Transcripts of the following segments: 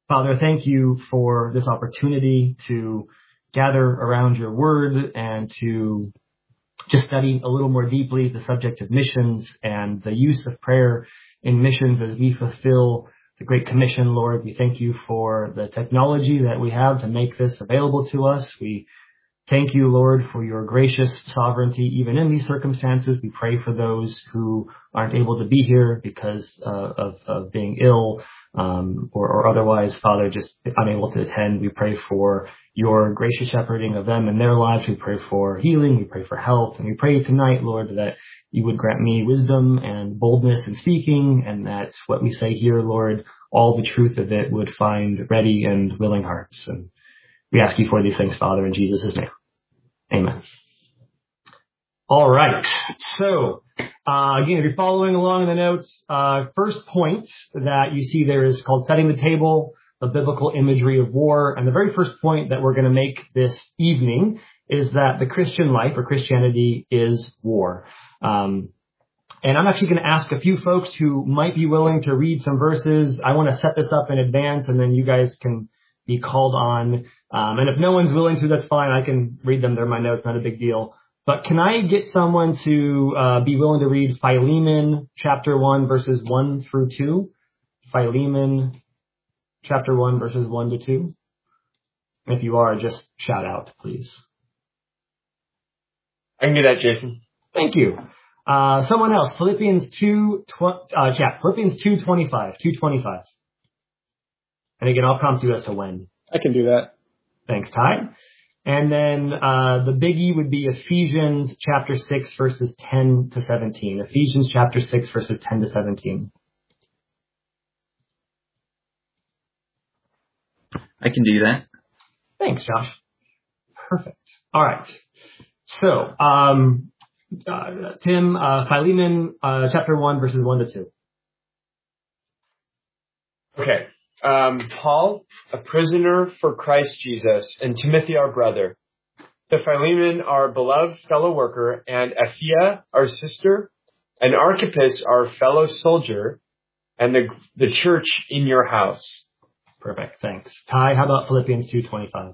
Father, thank you for this opportunity to gather around your word and to just study a little more deeply the subject of missions and the use of prayer in missions as we fulfill the Great Commission, Lord. We thank you for the technology that we have to make this available to us. We thank you, Lord, for your gracious sovereignty, even in these circumstances. We pray for those who aren't able to be here because of being ill or otherwise, Father, just unable to attend. We pray for your gracious shepherding of them and their lives. We pray for healing. We pray for health. And we pray tonight, Lord, that you would grant me wisdom and boldness in speaking, and that what we say here, Lord, all the truth of it would find ready and willing hearts. And we ask you for these things, Father, in Jesus' name. Amen. All right. So, again, if you're following along in the notes, first point that you see there is called Setting the Table, the Biblical Imagery of War. And the very first point that we're going to make this evening is that the Christian life or Christianity is war. And I'm actually going to ask a few folks who might be willing to read some verses. I want to set this up in advance, and then you guys can be called on. And if no one's willing to, that's fine. I can read them. They're my notes, not a big deal. But can I get someone to be willing to read Philemon chapter 1, verses 1 through 2? Philemon chapter 1, verses 1 to 2. If you are, just shout out, please. I can do that, Jason. Thank you. Someone else, Philippians 2:25. 2:25. And again, I'll prompt you as to when. I can do that. Thanks, Ty. And then the biggie would be Ephesians chapter 6, verses 10 to 17. Ephesians chapter 6, verses 10 to 17. I can do that. Thanks, Josh. Perfect. All right. So, Tim, Philemon chapter 1, verses 1 to 2. Okay. Paul, a prisoner for Christ Jesus, and Timothy, our brother, to Philemon, our beloved fellow worker, and Apphia, our sister, and Archippus, our fellow soldier, and the church in your house. Perfect. Thanks. Ty, how about Philippians 2:25?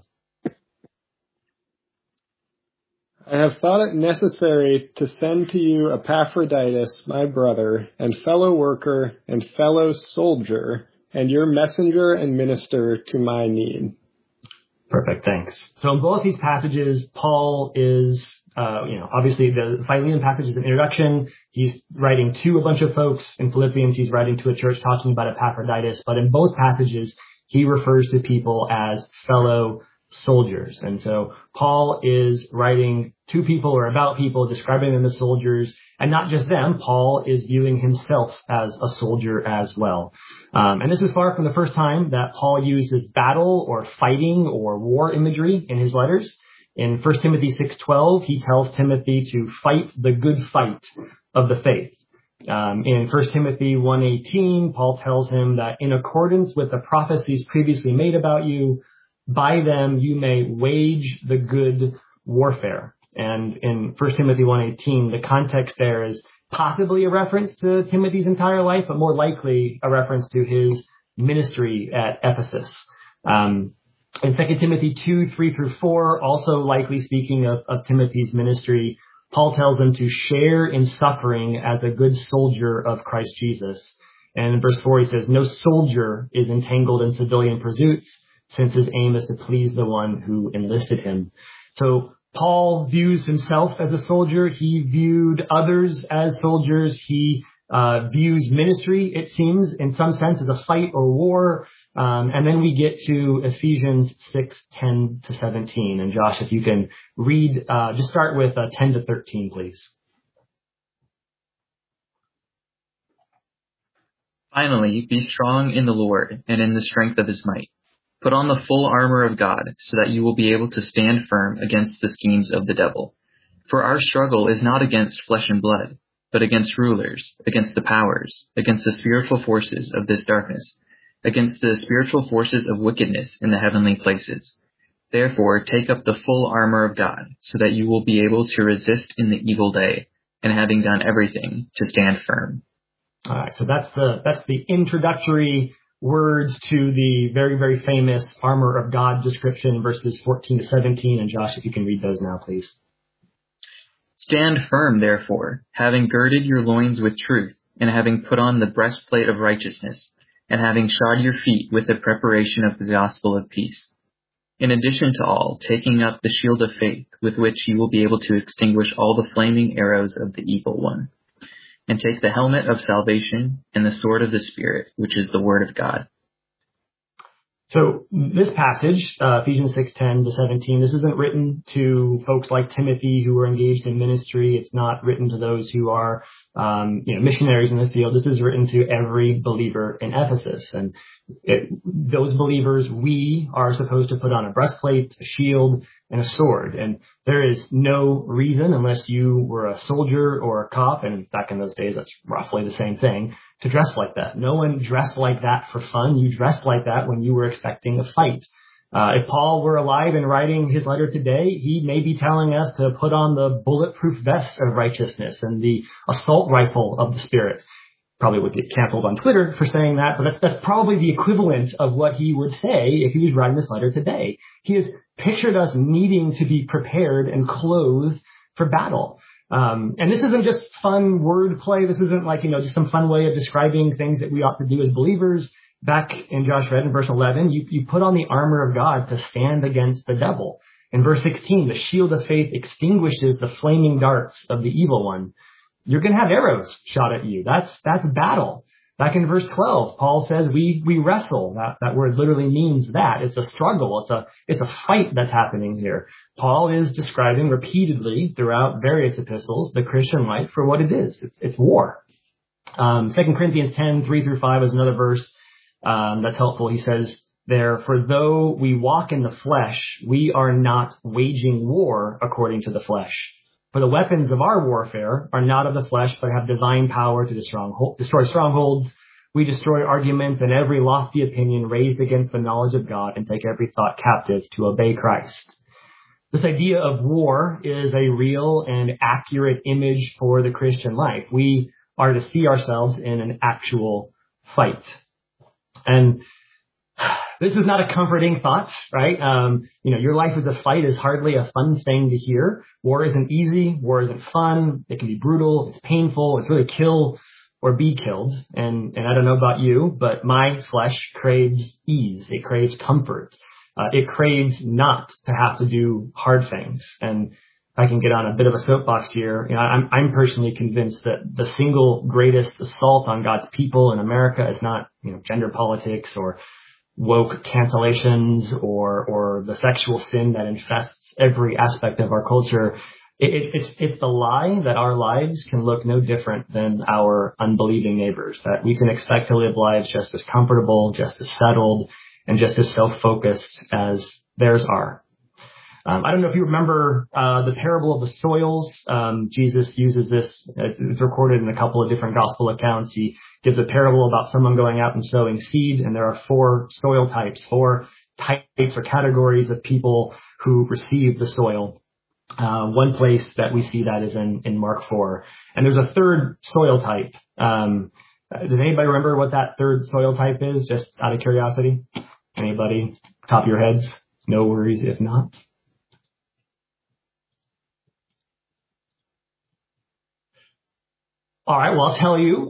I have thought it necessary to send to you Epaphroditus, my brother, and fellow worker, and fellow soldier, and your messenger and minister to my need. Perfect, thanks. So in both these passages, Paul is, obviously the Philemon passage is an introduction. He's writing to a bunch of folks. In Philippians, he's writing to a church talking about Epaphroditus. But in both passages, he refers to people as fellow soldiers. And so Paul is writing to people or about people, describing them as soldiers. And not just them, Paul is viewing himself as a soldier as well. And this is far from the first time that Paul uses battle or fighting or war imagery in his letters. In 1 Timothy 6:12, he tells Timothy to fight the good fight of the faith. In 1 Timothy 1:18, Paul tells him that in accordance with the prophecies previously made about you, by them you may wage the good warfare. And in 1 Timothy 1:18, the context there is possibly a reference to Timothy's entire life, but more likely a reference to his ministry at Ephesus. In 2 Timothy 2:3-4, also likely speaking of Timothy's ministry, Paul tells them to share in suffering as a good soldier of Christ Jesus. And in verse 4, he says, no soldier is entangled in civilian pursuits, since his aim is to please the one who enlisted him. So Paul views himself as a soldier. He viewed others as soldiers. He views ministry, it seems, in some sense, as a fight or war. And then we get to Ephesians 6:10 to 17. And Josh, if you can read, just start with 10 to 13, please. Finally, be strong in the Lord and in the strength of his might. Put on the full armor of God so that you will be able to stand firm against the schemes of the devil. For our struggle is not against flesh and blood, but against rulers, against the powers, against the spiritual forces of this darkness, against the spiritual forces of wickedness in the heavenly places. Therefore, take up the full armor of God so that you will be able to resist in the evil day, and having done everything, to stand firm. All right, so that's the introductory words to the very, very famous armor of God description in verses 14 to 17. And Josh, if you can read those now, please. Stand firm, therefore, having girded your loins with truth, and having put on the breastplate of righteousness, and having shod your feet with the preparation of the gospel of peace. In addition to all, taking up the shield of faith, with which you will be able to extinguish all the flaming arrows of the evil one. And take the helmet of salvation and the sword of the Spirit, which is the word of God. So this passage, Ephesians 6:10 to 17, this isn't written to folks like Timothy who are engaged in ministry. It's not written to those who are, missionaries in the field. This is written to every believer in Ephesus. And those believers, we are supposed to put on a breastplate, a shield, and a sword. And there is no reason, unless you were a soldier or a cop, and back in those days, that's roughly the same thing, to dress like that. No one dressed like that for fun. You dressed like that when you were expecting a fight. If Paul were alive and writing his letter today, he may be telling us to put on the bulletproof vest of righteousness and the assault rifle of the Spirit. Probably would get canceled on Twitter for saying that, but that's probably the equivalent of what he would say if he was writing this letter today. He has pictured us needing to be prepared and clothed for battle. And this isn't just fun word play. This isn't like, just some fun way of describing things that we ought to do as believers. Back in Josh read in verse 11, you put on the armor of God to stand against the devil. In verse 16, the shield of faith extinguishes the flaming darts of the evil one. You're going to have arrows shot at you. That's battle. Back in verse 12, Paul says we wrestle. That word literally means that. It's a struggle. It's a fight that's happening here. Paul is describing repeatedly throughout various epistles the Christian life for what it is. It's war. 2 Corinthians 10, 3 through 5 is another verse that's helpful. He says there, for though we walk in the flesh, we are not waging war according to the flesh. For the weapons of our warfare are not of the flesh, but have divine power to destroy strongholds. We destroy arguments and every lofty opinion raised against the knowledge of God, and take every thought captive to obey Christ. This idea of war is a real and accurate image for the Christian life. We are to see ourselves in an actual fight. And this is not a comforting thought, right? Your life as a fight is hardly a fun thing to hear. War isn't easy. War isn't fun. It can be brutal. It's painful. It's really kill or be killed. And I don't know about you, but my flesh craves ease. It craves comfort. It craves not to have to do hard things. And I can get on a bit of a soapbox here. I'm personally convinced that the single greatest assault on God's people in America is not, gender politics or woke cancellations or the sexual sin that infests every aspect of our culture. It's the lie that our lives can look no different than our unbelieving neighbors, that we can expect to live lives just as comfortable, just as settled, and just as self-focused as theirs are. I don't know if you remember the parable of the soils. Jesus uses this. It's recorded in a couple of different gospel accounts. He gives a parable about someone going out and sowing seed, and there are four soil types, four types or categories of people who receive the soil. One place that we see that is in Mark 4. And there's a third soil type. Does anybody remember what that third soil type is, just out of curiosity? Anybody? Top of your heads? No worries if not. All right, well, I'll tell you.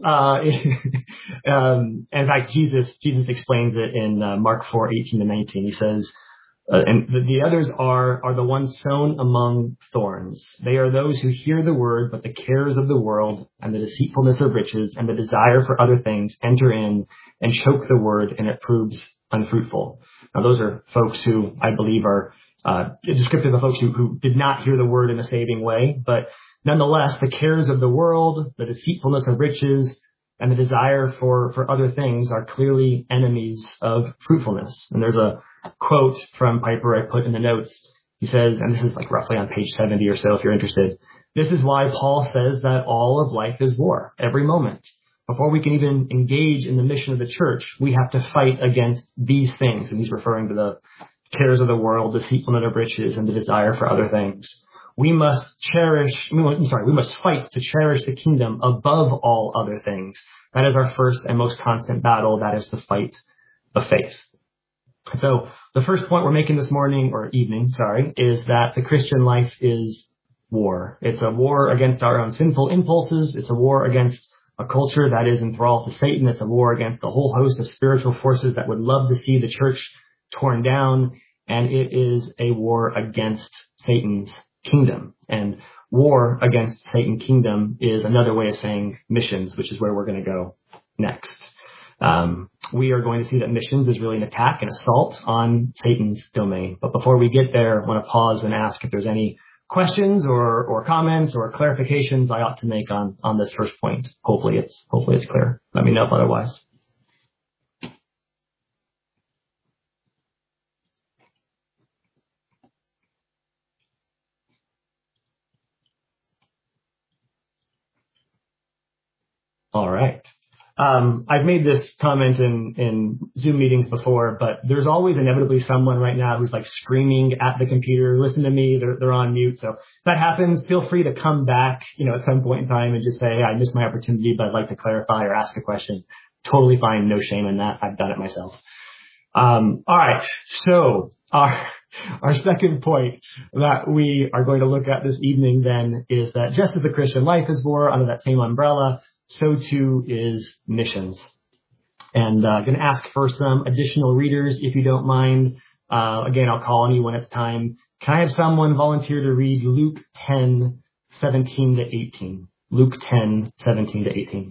In fact, Jesus explains it in Mark 4, 18 to 19. He says, and the others are the ones sown among thorns. They are those who hear the word, but the cares of the world and the deceitfulness of riches and the desire for other things enter in and choke the word, and it proves unfruitful. Now, those are folks who I believe are descriptive of folks who did not hear the word in a saving way, but nonetheless, the cares of the world, the deceitfulness of riches, and the desire for other things are clearly enemies of fruitfulness. And there's a quote from Piper I put in the notes. He says, and this is like roughly on page 70 or so if you're interested, this is why Paul says that all of life is war, every moment. Before we can even engage in the mission of the church, we have to fight against these things. And he's referring to the cares of the world, deceitfulness of riches, and the desire for other things. We must fight to cherish the kingdom above all other things. That is our first and most constant battle. That is the fight of faith. So the first point we're making this morning or evening, is that the Christian life is war. It's a war against our own sinful impulses. It's a war against a culture that is enthralled to Satan. It's a war against a whole host of spiritual forces that would love to see the church torn down. And it is a war against Satan's kingdom. And war against Satan's kingdom is another way of saying missions, which is where we're going to go next. We are going to see that missions is really an attack, an assault on Satan's domain. But before we get there, I want to pause and ask if there's any questions or comments or clarifications I ought to make on this first point. Hopefully it's clear. Let me know if otherwise. All right. I've made this comment in Zoom meetings before, but there's always inevitably someone right now who's like screaming at the computer, listen to me, they're on mute. So if that happens, feel free to come back, at some point in time and just say, hey, I missed my opportunity, but I'd like to clarify or ask a question. Totally fine. No shame in that. I've done it myself. All right. So our second point that we are going to look at this evening then is that just as the Christian life is war under that same umbrella, so too is missions. And I'm going to ask for some additional readers, if you don't mind. Again, I'll call on you when it's time. Can I have someone volunteer to read Luke 10, 17 to 18? Luke 10, 17 to 18.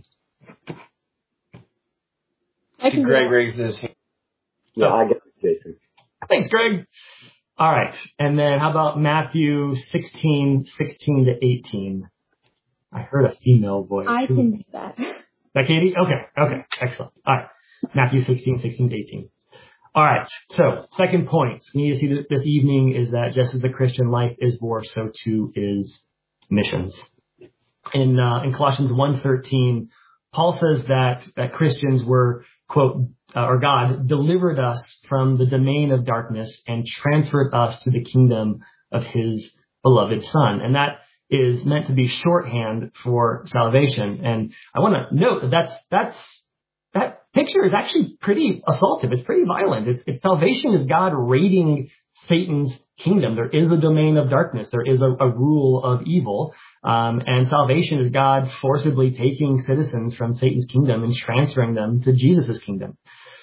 I can Greg raised his hand. Yeah, I got it, Jason. Thanks, Greg. All right. And then how about Matthew 16, 16 to 18? I heard a female voice. I can do that. That Katie? Okay. Excellent. All right. Matthew 16, 16 to 18. All right. So second point we need to see this evening is that just as the Christian life is war, so too is missions. In Colossians 1:13, Paul says that Christians were, quote, or God delivered us from the domain of darkness and transferred us to the kingdom of his beloved Son. And that is meant to be shorthand for salvation. And I want to note that picture is actually pretty assaultive. It's pretty violent. It's salvation is God raiding Satan's kingdom. There is a domain of darkness. There is a rule of evil. And salvation is God forcibly taking citizens from Satan's kingdom and transferring them to Jesus' kingdom.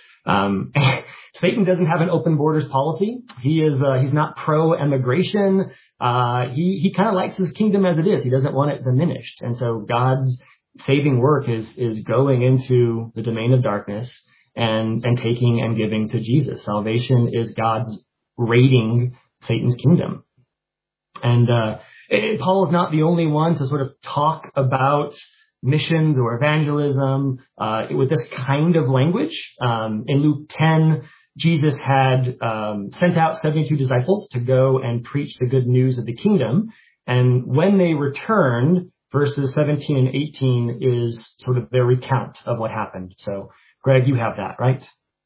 Satan doesn't have an open borders policy. He's not pro-immigration. He kind of likes his kingdom as it is. He doesn't want it diminished. And so God's saving work is going into the domain of darkness and taking and giving to Jesus. Salvation is God's raiding Satan's kingdom. And Paul is not the only one to sort of talk about missions or evangelism with this kind of language. In Luke 10, Jesus had sent out 72 disciples to go and preach the good news of the kingdom. And when they returned, verses 17 and 18 is sort of their recount of what happened. So, Greg, you have that, right?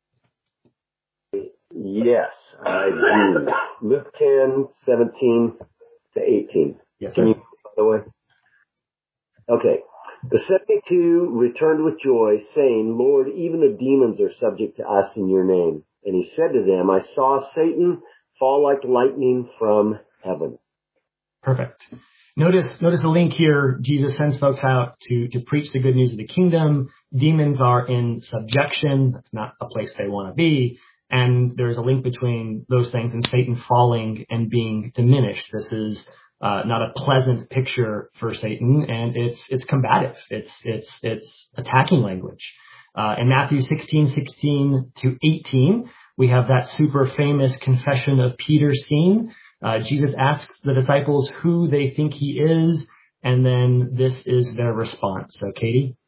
Yes, I do. Luke 10, 17 to 18. Yes, Can you, by the way? Okay. The 72 returned with joy, saying, Lord, even the demons are subject to us in your name. And he said to them, I saw Satan fall like lightning from heaven. Perfect. Notice the link here. Jesus sends folks out to preach the good news of the kingdom. Demons are in subjection. That's not a place they want to be. And there's a link between those things and Satan falling and being diminished. This is not a pleasant picture for Satan, and it's combative. It's attacking language. In Matthew 16 to 18, we have that super famous confession of Peter scene. Jesus asks the disciples who they think he is, and then this is their response. So, Katie?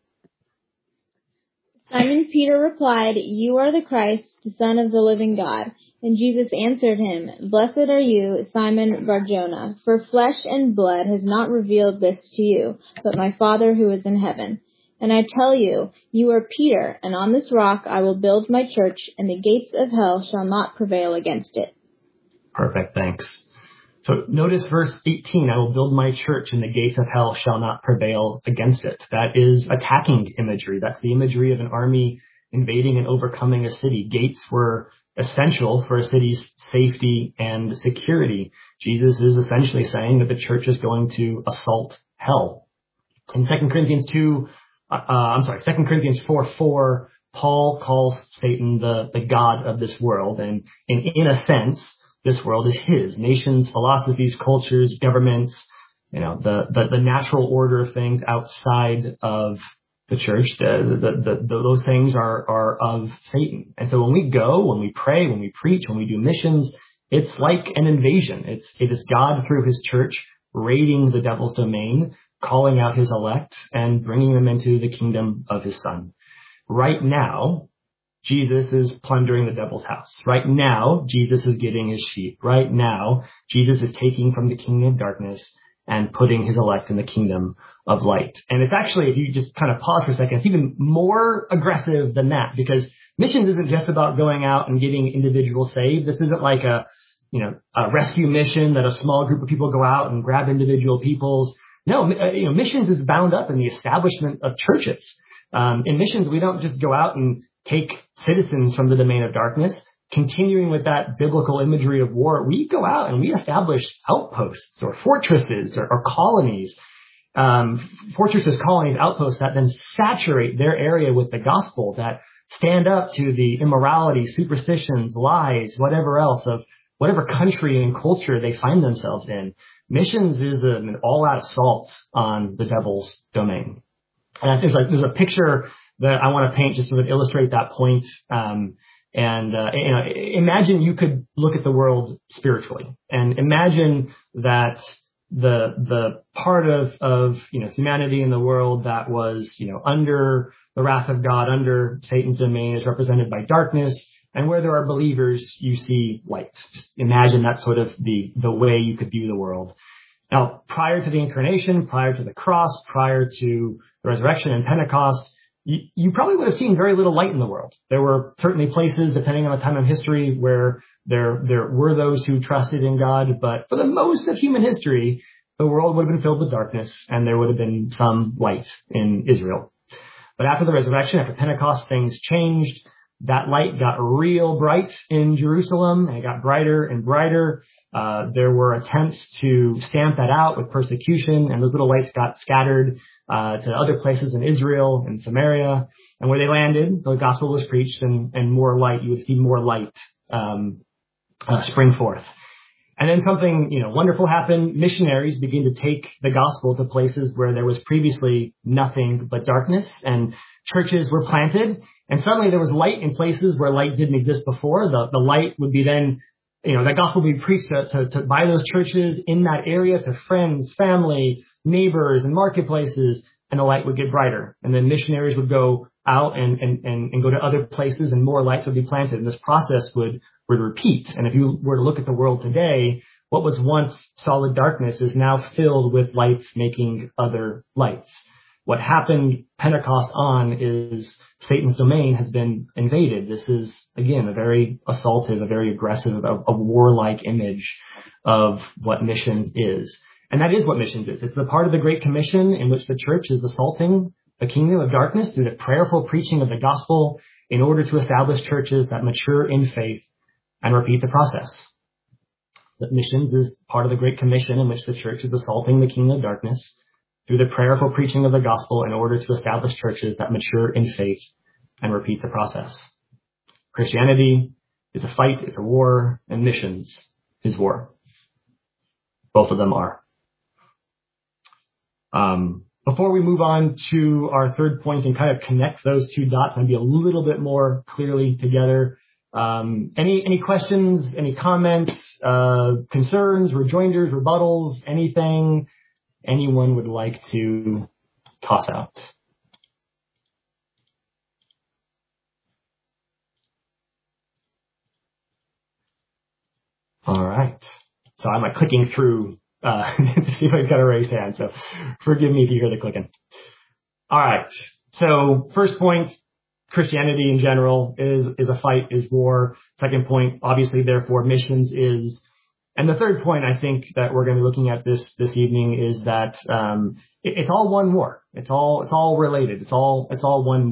Simon Peter replied, You are the Christ, the Son of the living God. And Jesus answered him, Blessed are you, Simon Bar-Jonah, for flesh and blood has not revealed this to you, but my Father who is in heaven. And I tell you, you are Peter, and on this rock I will build my church, and the gates of hell shall not prevail against it. Perfect, thanks. So notice verse 18, I will build my church and the gates of hell shall not prevail against it. That is attacking imagery. That's the imagery of an army invading and overcoming a city. Gates were essential for a city's safety and security. Jesus is essentially saying that the church is going to assault hell. In 2 Corinthians 4:4, Paul calls Satan the god of this world. And in a sense, this world is his. Nations, philosophies, cultures, governments, the natural order of things outside of the church, those things are of Satan. And so when we go, when we pray, when we preach, when we do missions, it's like an invasion. It is God through his church raiding the devil's domain, calling out his elect and bringing them into the kingdom of his son. Right now, Jesus is plundering the devil's house. Right now, Jesus is getting his sheep. Right now, Jesus is taking from the kingdom of darkness and putting his elect in the kingdom of light. And it's actually, if you just kind of pause for a second, it's even more aggressive than that, because missions isn't just about going out and getting individuals saved. This isn't like a rescue mission that a small group of people go out and grab individual peoples. No, missions is bound up in the establishment of churches. In missions, we don't just go out and take citizens from the domain of darkness. Continuing with that biblical imagery of war, we go out and we establish outposts or fortresses or colonies. Fortresses, colonies, outposts that then saturate their area with the gospel, that stand up to the immorality, superstitions, lies, whatever else of whatever country and culture they find themselves in. Missions is an all-out assault on the devil's domain. And there's a picture that I want to paint just to sort of illustrate that point. Imagine you could look at the world spiritually, and imagine that the part of humanity in the world that was under the wrath of God, under Satan's domain, is represented by darkness, and where there are believers, you see light. Just imagine that's sort of the way you could view the world. Now, prior to the incarnation, prior to the cross, prior to the resurrection and Pentecost, you probably would have seen very little light in the world. There were certainly places, depending on the time of history, where there were those who trusted in God, but for the most of human history, the world would have been filled with darkness, and there would have been some light in Israel. But after the resurrection, after Pentecost, things changed. That light got real bright in Jerusalem, and it got brighter and brighter. There were attempts to stamp that out with persecution, and those little lights got scattered to other places in Israel and Samaria. And where they landed, the gospel was preached, and more light, you would see more light spring forth. And then something wonderful happened. Missionaries began to take the gospel to places where there was previously nothing but darkness, and churches were planted. And suddenly there was light in places where light didn't exist before. The light would be then, that gospel would be preached to by those churches in that area to friends, family, neighbors, and marketplaces, and the light would get brighter. And then missionaries would go out and go to other places, and more lights would be planted. And this process would repeat. And if you were to look at the world today, what was once solid darkness is now filled with lights making other lights. What happened Pentecost on is Satan's domain has been invaded. This is, again, a very assaultive, a very aggressive, a warlike image of what missions is. And that is what missions is. It's the part of the Great Commission in which the church is assaulting the kingdom of darkness through the prayerful preaching of the gospel in order to establish churches that mature in faith and repeat the process. That missions is part of the Great Commission in which the church is assaulting the kingdom of darkness through the prayerful preaching of the gospel in order to establish churches that mature in faith and repeat the process. Christianity is a fight, it's a war, and missions is war. Both of them are. Before we move on to our third point and kind of connect those two dots and be a little bit more clearly together, any questions, any comments, concerns, rejoinders, rebuttals, anything anyone would like to toss out? All right. So I'm clicking through to see if I've got a raised hand. So forgive me if you hear the clicking. All right. So first point, Christianity in general is a fight, is war. Second point, obviously, therefore, missions is. And the third point I think that we're going to be looking at this evening is that it's all one war. It's all related. It's all one war.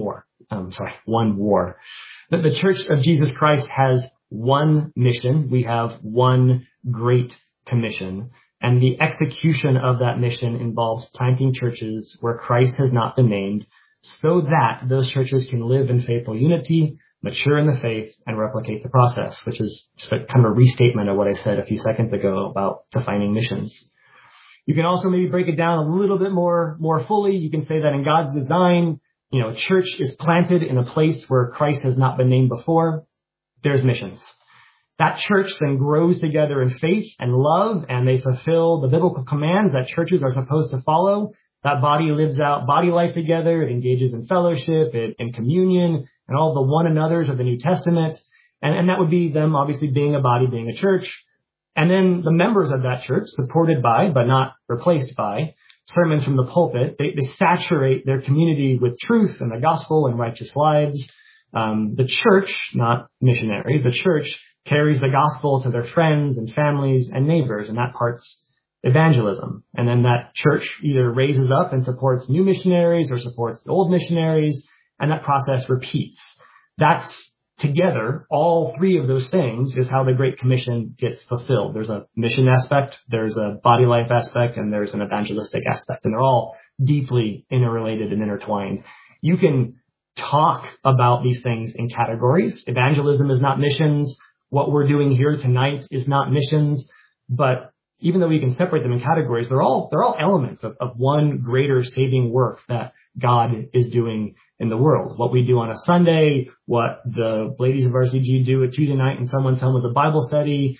one war. That the Church of Jesus Christ has one mission. We have one great commission. And the execution of that mission involves planting churches where Christ has not been named so that those churches can live in faithful unity, mature in the faith, and replicate the process, which is just a kind of a restatement of what I said a few seconds ago about defining missions. You can also maybe break it down a little bit more fully. You can say that in God's design, a church is planted in a place where Christ has not been named before. There's missions. That church then grows together in faith and love, and they fulfill the biblical commands that churches are supposed to follow. That body lives out body life together. It engages in fellowship, in communion, and all the one another's of the New Testament. And that would be them obviously being a body, being a church. And then the members of that church, supported by, but not replaced by, sermons from the pulpit, they saturate their community with truth and the gospel and righteous lives. The church, not missionaries, the church carries the gospel to their friends and families and neighbors, and that part's evangelism. And then that church either raises up and supports new missionaries or supports the old missionaries, and that process repeats. That's together, all three of those things is how the Great Commission gets fulfilled. There's a mission aspect, there's a body life aspect, and there's an evangelistic aspect, and they're all deeply interrelated and intertwined. You can talk about these things in categories. Evangelism is not missions. What we're doing here tonight is not missions, but even though we can separate them in categories, they're all elements of one greater saving work that God is doing in the world. What we do on a Sunday, what the ladies of RCG do at Tuesday night in someone's home with a Bible study,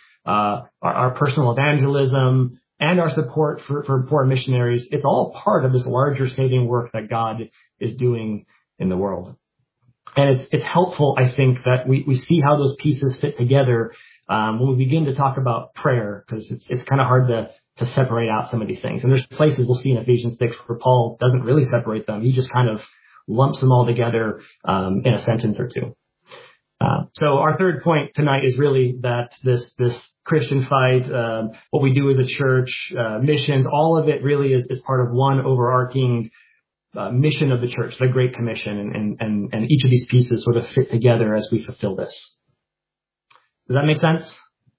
our personal evangelism, and our support for poor missionaries, it's all part of this larger saving work that God is doing in the world. And it's helpful, I think, that we see how those pieces fit together when we begin to talk about prayer, because it's kind of hard to separate out some of these things. And there's places we'll see in Ephesians 6 where Paul doesn't really separate them. He just kind of lumps them all together in a sentence or two. So our third point tonight is really that this Christian fight, what we do as a church, missions, all of it really is part of one overarching mission of the church, the Great Commission, and each of these pieces sort of fit together as we fulfill this. Does that make sense?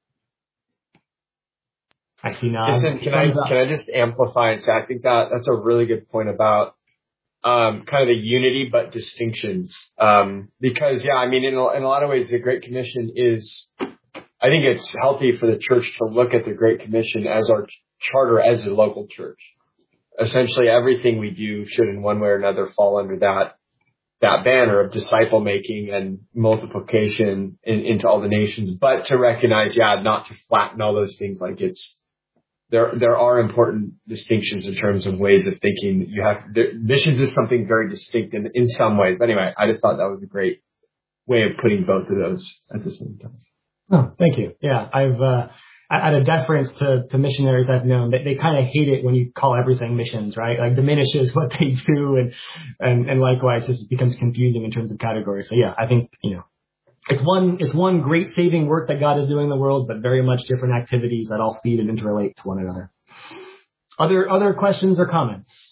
I see now. Listen, can I just amplify it? So I think that's a really good point about kind of the unity but distinctions. Because in a lot of ways the Great Commission is, I think it's healthy for the church to look at the Great Commission as our charter as a local church. Essentially everything we do should in one way or another fall under that banner of disciple making and multiplication into all the nations, but to recognize, not to flatten all those things. Like there are important distinctions in terms of ways of thinking. Missions is something very distinct in some ways. But anyway, I just thought that was a great way of putting both of those at the same time. Oh, thank you. Yeah, I've, out of deference to missionaries I've known, they kind of hate it when you call everything missions, right? Like diminishes what they do, and likewise just becomes confusing in terms of categories. So yeah, I think it's one great saving work that God is doing in the world, but very much different activities that all feed and interrelate to one another. Other questions or comments?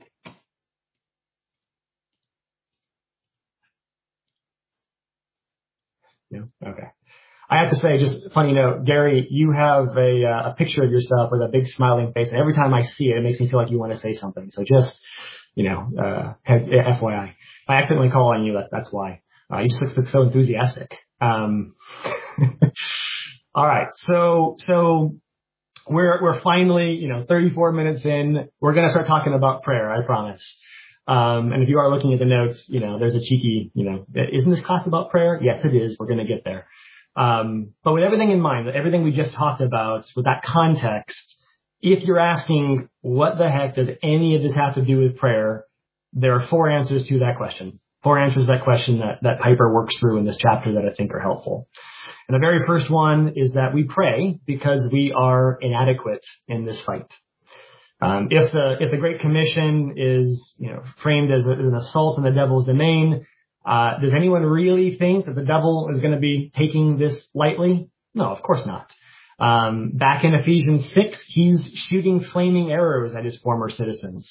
No? Okay. I have to say, just a funny note, Gary, you have a picture of yourself with a big smiling face, and every time I see it, it makes me feel like you want to say something. So just, FYI. If I accidentally call on you, that's why. You just look so enthusiastic. All right. So we're finally, 34 minutes in. We're going to start talking about prayer, I promise. And if you are looking at the notes, there's a cheeky, isn't this class about prayer? Yes, it is. We're going to get there. But with everything in mind, everything we just talked about, with that context, if you're asking what the heck does any of this have to do with prayer, there are 4 answers to that question. 4 answers to that question that Piper works through in this chapter that I think are helpful. And the very first one is that we pray because we are inadequate in this fight. If the Great Commission is, framed as an assault on the devil's domain, does anyone really think that the devil is going to be taking this lightly? No, of course not. Back in Ephesians 6, he's shooting flaming arrows at his former citizens.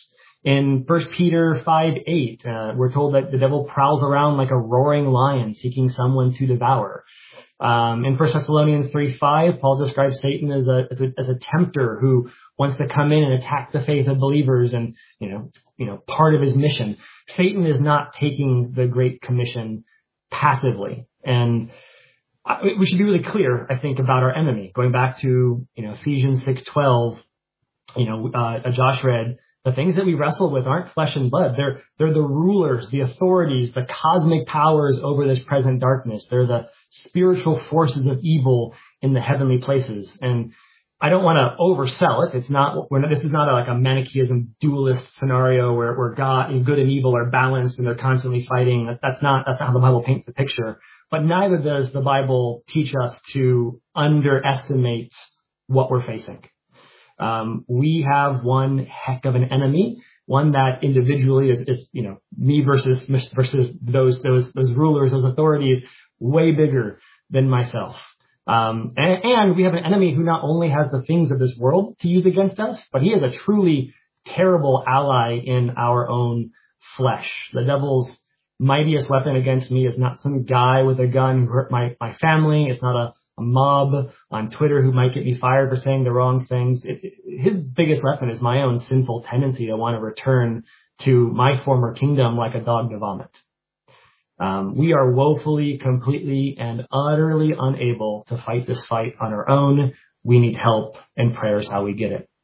In 1 Peter 5:8, we're told that the devil prowls around like a roaring lion seeking someone to devour. In 1 Thessalonians 3:5, Paul describes Satan as a tempter who wants to come in and attack the faith of believers and, part of his mission. Satan is not taking the Great Commission passively. And we should be really clear, I think, about our enemy. Going back to, Ephesians 6:12, Josh read, the things that we wrestle with aren't flesh and blood. They're the rulers, the authorities, the cosmic powers over this present darkness. They're the spiritual forces of evil in the heavenly places. And I don't want to oversell it. This is not like a Manichaeism dualist scenario where God and good and evil are balanced and they're constantly fighting. That's not how the Bible paints the picture. But neither does the Bible teach us to underestimate what we're facing. We have one heck of an enemy, one that individually is me versus those rulers, those authorities, way bigger than myself. And we have an enemy who not only has the things of this world to use against us, but he is a truly terrible ally in our own flesh. The devil's mightiest weapon against me is not some guy with a gun who hurt my family. It's not a mob on Twitter who might get me fired for saying the wrong things. His biggest weapon is my own sinful tendency to want to return to my former kingdom like a dog to vomit. We are woefully, completely, and utterly unable to fight this fight on our own. We need help, and prayer is how we get it.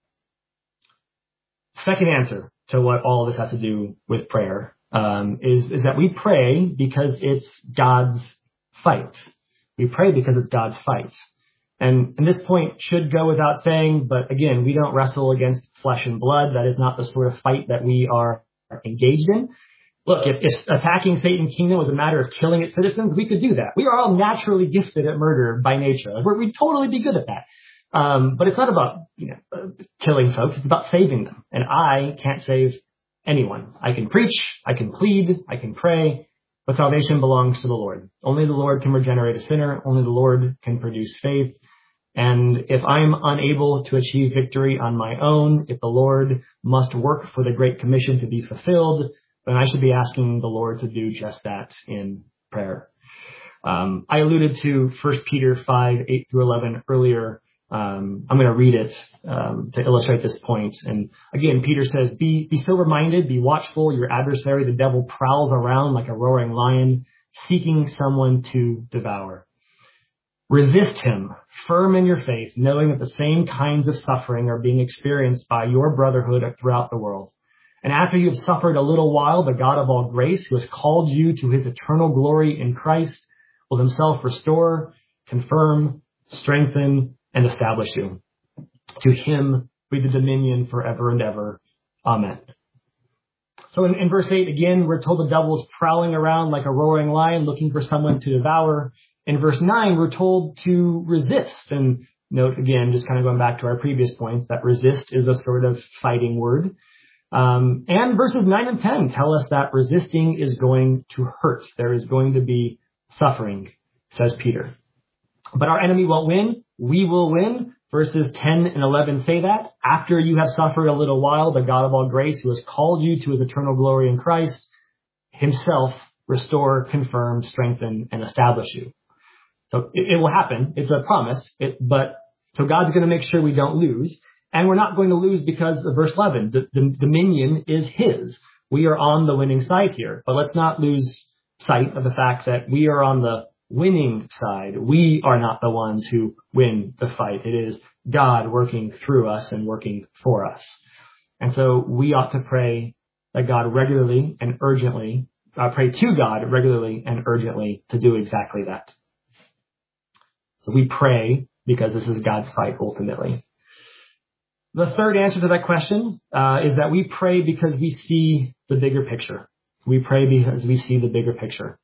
Second answer to what all of this has to do with prayer is that we pray because it's God's fight. We pray because it's God's fight. And this point should go without saying, but again, we don't wrestle against flesh and blood. That is not the sort of fight that we are engaged in. Look, if attacking Satan's kingdom was a matter of killing its citizens, we could do that. We are all naturally gifted at murder by nature. We'd totally be good at that. But it's not about killing folks. It's about saving them. And I can't save anyone. I can preach, I can plead, I can pray, but salvation belongs to the Lord. Only the Lord can regenerate a sinner. Only the Lord can produce faith. And if I'm unable to achieve victory on my own, if the Lord must work for the Great Commission to be fulfilled, then I should be asking the Lord to do just that in prayer. I alluded to 1 Peter 5:8-11 earlier. I'm going to read it to illustrate this point. And again, Peter says, be sober-minded, be watchful. Your adversary, the devil, prowls around like a roaring lion, seeking someone to devour. Resist him, firm in your faith, knowing that the same kinds of suffering are being experienced by your brotherhood throughout the world. And after you have suffered a little while, the God of all grace, who has called you to his eternal glory in Christ, will himself restore, confirm, strengthen, and establish you. To him be the dominion forever and ever. Amen. So in verse 8, again, we're told the devil is prowling around like a roaring lion looking for someone to devour. In verse 9, we're told to resist. And note, again, just kind of going back to our previous points, that resist is a sort of fighting word. And verses 9 and 10 tell us that resisting is going to hurt. There is going to be suffering, says Peter. But our enemy won't win. We will win. Verses 10 and 11 say that. After you have suffered a little while, the God of all grace, who has called you to his eternal glory in Christ, himself restore, confirm, strengthen, and establish you. So it will happen. It's a promise. So God's going to make sure we don't lose. And we're not going to lose because of verse 11. The dominion is his. We are on the winning side here. But let's not lose sight of the fact that we are on the winning side. We are not the ones who win the fight. It is God working through us and working for us. And so we ought to pray that God regularly and urgently, pray to God regularly and urgently to do exactly that. So we pray because this is God's fight ultimately. The third answer to that question is that we pray because we see the bigger picture. We pray because we see the bigger picture.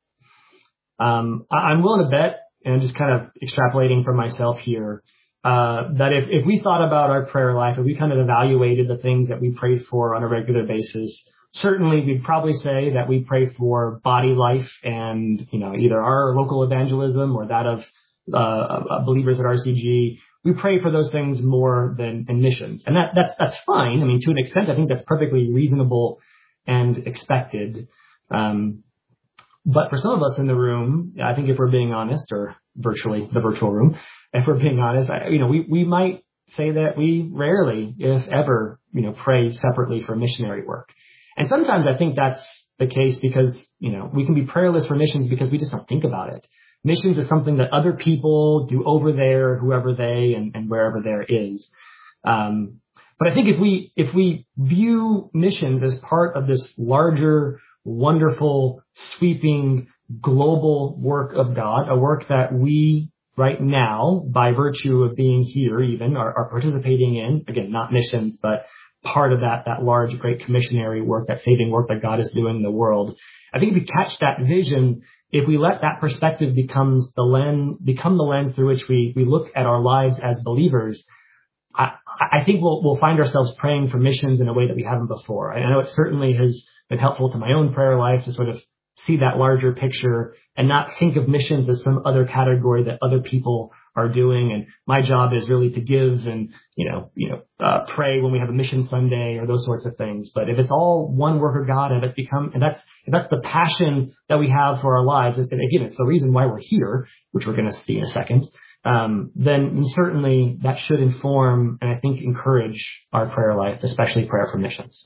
I'm willing to bet, and I'm just kind of extrapolating from myself here, that if we thought about our prayer life, if we kind of evaluated the things that we prayed for on a regular basis, certainly we'd probably say that we pray for body life and, either our local evangelism or that of believers at RCG. We pray for those things more than in missions. And that's fine. I mean, to an extent, I think that's perfectly reasonable and expected. But for some of us in the room, I think if we're being honest, or virtually the virtual room, if we're being honest, we might say that we rarely, if ever, pray separately for missionary work. And sometimes I think that's the case because, we can be prayerless for missions because we just don't think about it. Missions is something that other people do over there, whoever they and wherever there is. But I think if we view missions as part of this larger, wonderful, sweeping, global work of God, a work that we right now, by virtue of being here even, are participating in, again, not missions, but part of that large, great commissionary work, that saving work that God is doing in the world. I think if we catch that vision, if we let that perspective become the lens through which we look at our lives as believers, I think we'll find ourselves praying for missions in a way that we haven't before. I know it certainly has been helpful to my own prayer life to sort of see that larger picture and not think of missions as some other category that other people are doing. And my job is really to give and, pray when we have a mission Sunday or those sorts of things. But if it's all one work of God and if that's the passion that we have for our lives, and again, it's the reason why we're here, which we're going to see in a second, then certainly that should inform and I think encourage our prayer life, especially prayer for missions.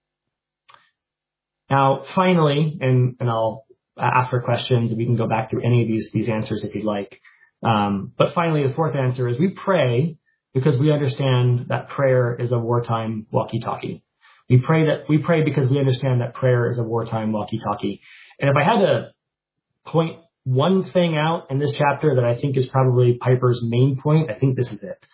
Now, finally, and I'll ask for questions, and we can go back through any of these answers if you'd like. But finally, the fourth answer is we pray because we understand that prayer is a wartime walkie-talkie. We pray because we understand that prayer is a wartime walkie-talkie. And if I had to point one thing out in this chapter that I think is probably Piper's main point, I think this is it.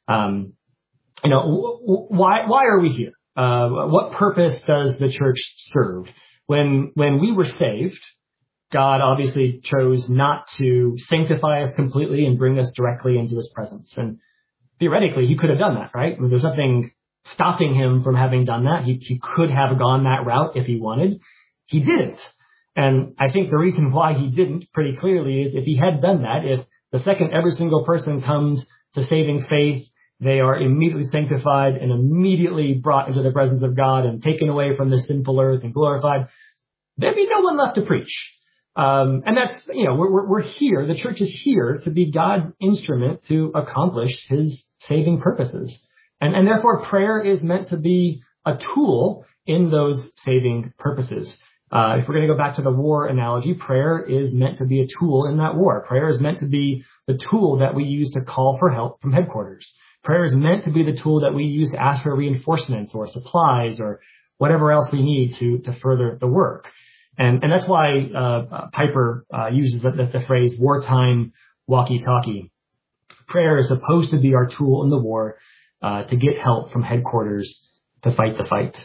Why are we here? What purpose does the church serve? When we were saved, God obviously chose not to sanctify us completely and bring us directly into his presence. And theoretically, he could have done that, right? I mean, there's nothing stopping him from having done that. He could have gone that route if he wanted. He didn't. And I think the reason why he didn't pretty clearly is if he had done that, if the second every single person comes to saving faith, they are immediately sanctified and immediately brought into the presence of God and taken away from this sinful earth and glorified, there'd be no one left to preach. And that's, we're here. The church is here to be God's instrument to accomplish his saving purposes. And therefore prayer is meant to be a tool in those saving purposes. If we're going to go back to the war analogy, prayer is meant to be a tool in that war. Prayer is meant to be the tool that we use to call for help from headquarters. Prayer is meant to be the tool that we use to ask for reinforcements or supplies or whatever else we need to further the work. And that's why Piper uses the phrase wartime walkie-talkie. Prayer is supposed to be our tool in the war to get help from headquarters to fight the fight.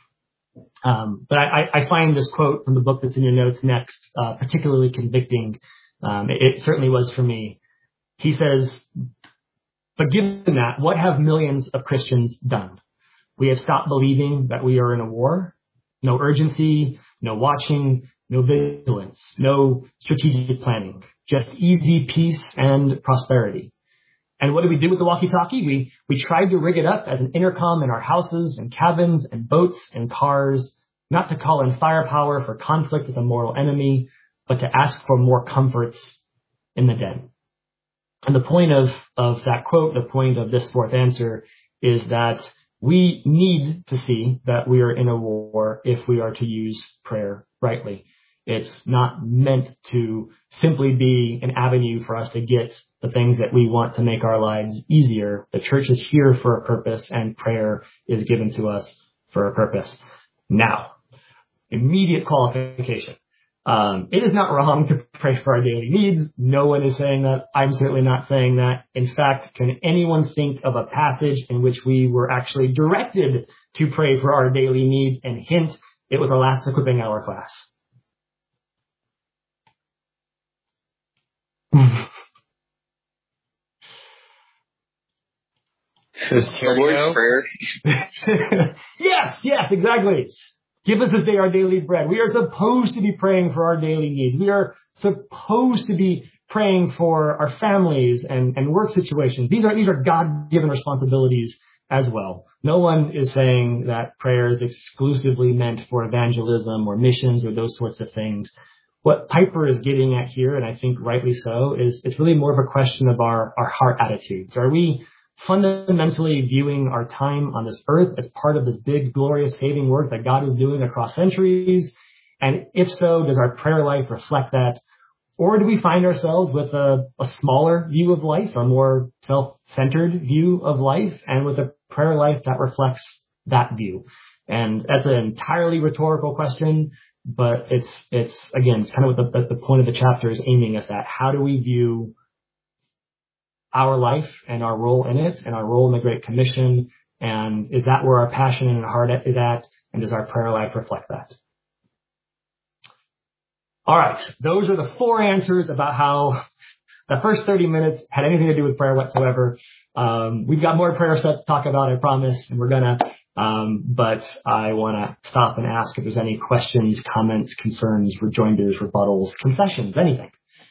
But I find this quote from the book that's in your notes next particularly convicting. It certainly was for me. He says, "But given that, what have millions of Christians done? We have stopped believing that we are in a war. No urgency, no watching, no vigilance, no strategic planning, just easy peace and prosperity. And what do we do with the walkie-talkie? We tried to rig it up as an intercom in our houses and cabins and boats and cars, not to call in firepower for conflict with a mortal enemy, but to ask for more comforts in the den." And the point of that quote, the point of this fourth answer is that we need to see that we are in a war if we are to use prayer rightly. It's not meant to simply be an avenue for us to get the things that we want to make our lives easier. The church is here for a purpose, and prayer is given to us for a purpose. Now, immediate qualification. It is not wrong to pray for our daily needs. No one is saying that. I'm certainly not saying that. In fact, can anyone think of a passage in which we were actually directed to pray for our daily needs? And hint, it was a last equipping hour class. The Lord's Prayer. Yes, exactly. Give us this day our daily bread. We are supposed to be praying for our daily needs. We are supposed to be praying for our families and work situations. These are God-given responsibilities as well. No one is saying that prayer is exclusively meant for evangelism or missions or those sorts of things. What Piper is getting at here, and I think rightly so, is it's really more of a question of our heart attitudes. Are we fundamentally viewing our time on this earth as part of this big, glorious saving work that God is doing across centuries? And if so, does our prayer life reflect that? Or do we find ourselves with a smaller view of life, a more self-centered view of life, and with a prayer life that reflects that view? And that's an entirely rhetorical question, but it's again, it's kind of what the point of the chapter is aiming us at. How do we view our life and our role in it and our role in the Great Commission? And is that where our passion and our heart is at? And does our prayer life reflect that? All right. Those are the 4 answers about how the first 30 minutes had anything to do with prayer whatsoever. We've got more prayer stuff to talk about, I promise, and we're gonna, but I want to stop and ask if there's any questions, comments, concerns, rejoinders, rebuttals, concessions, anything.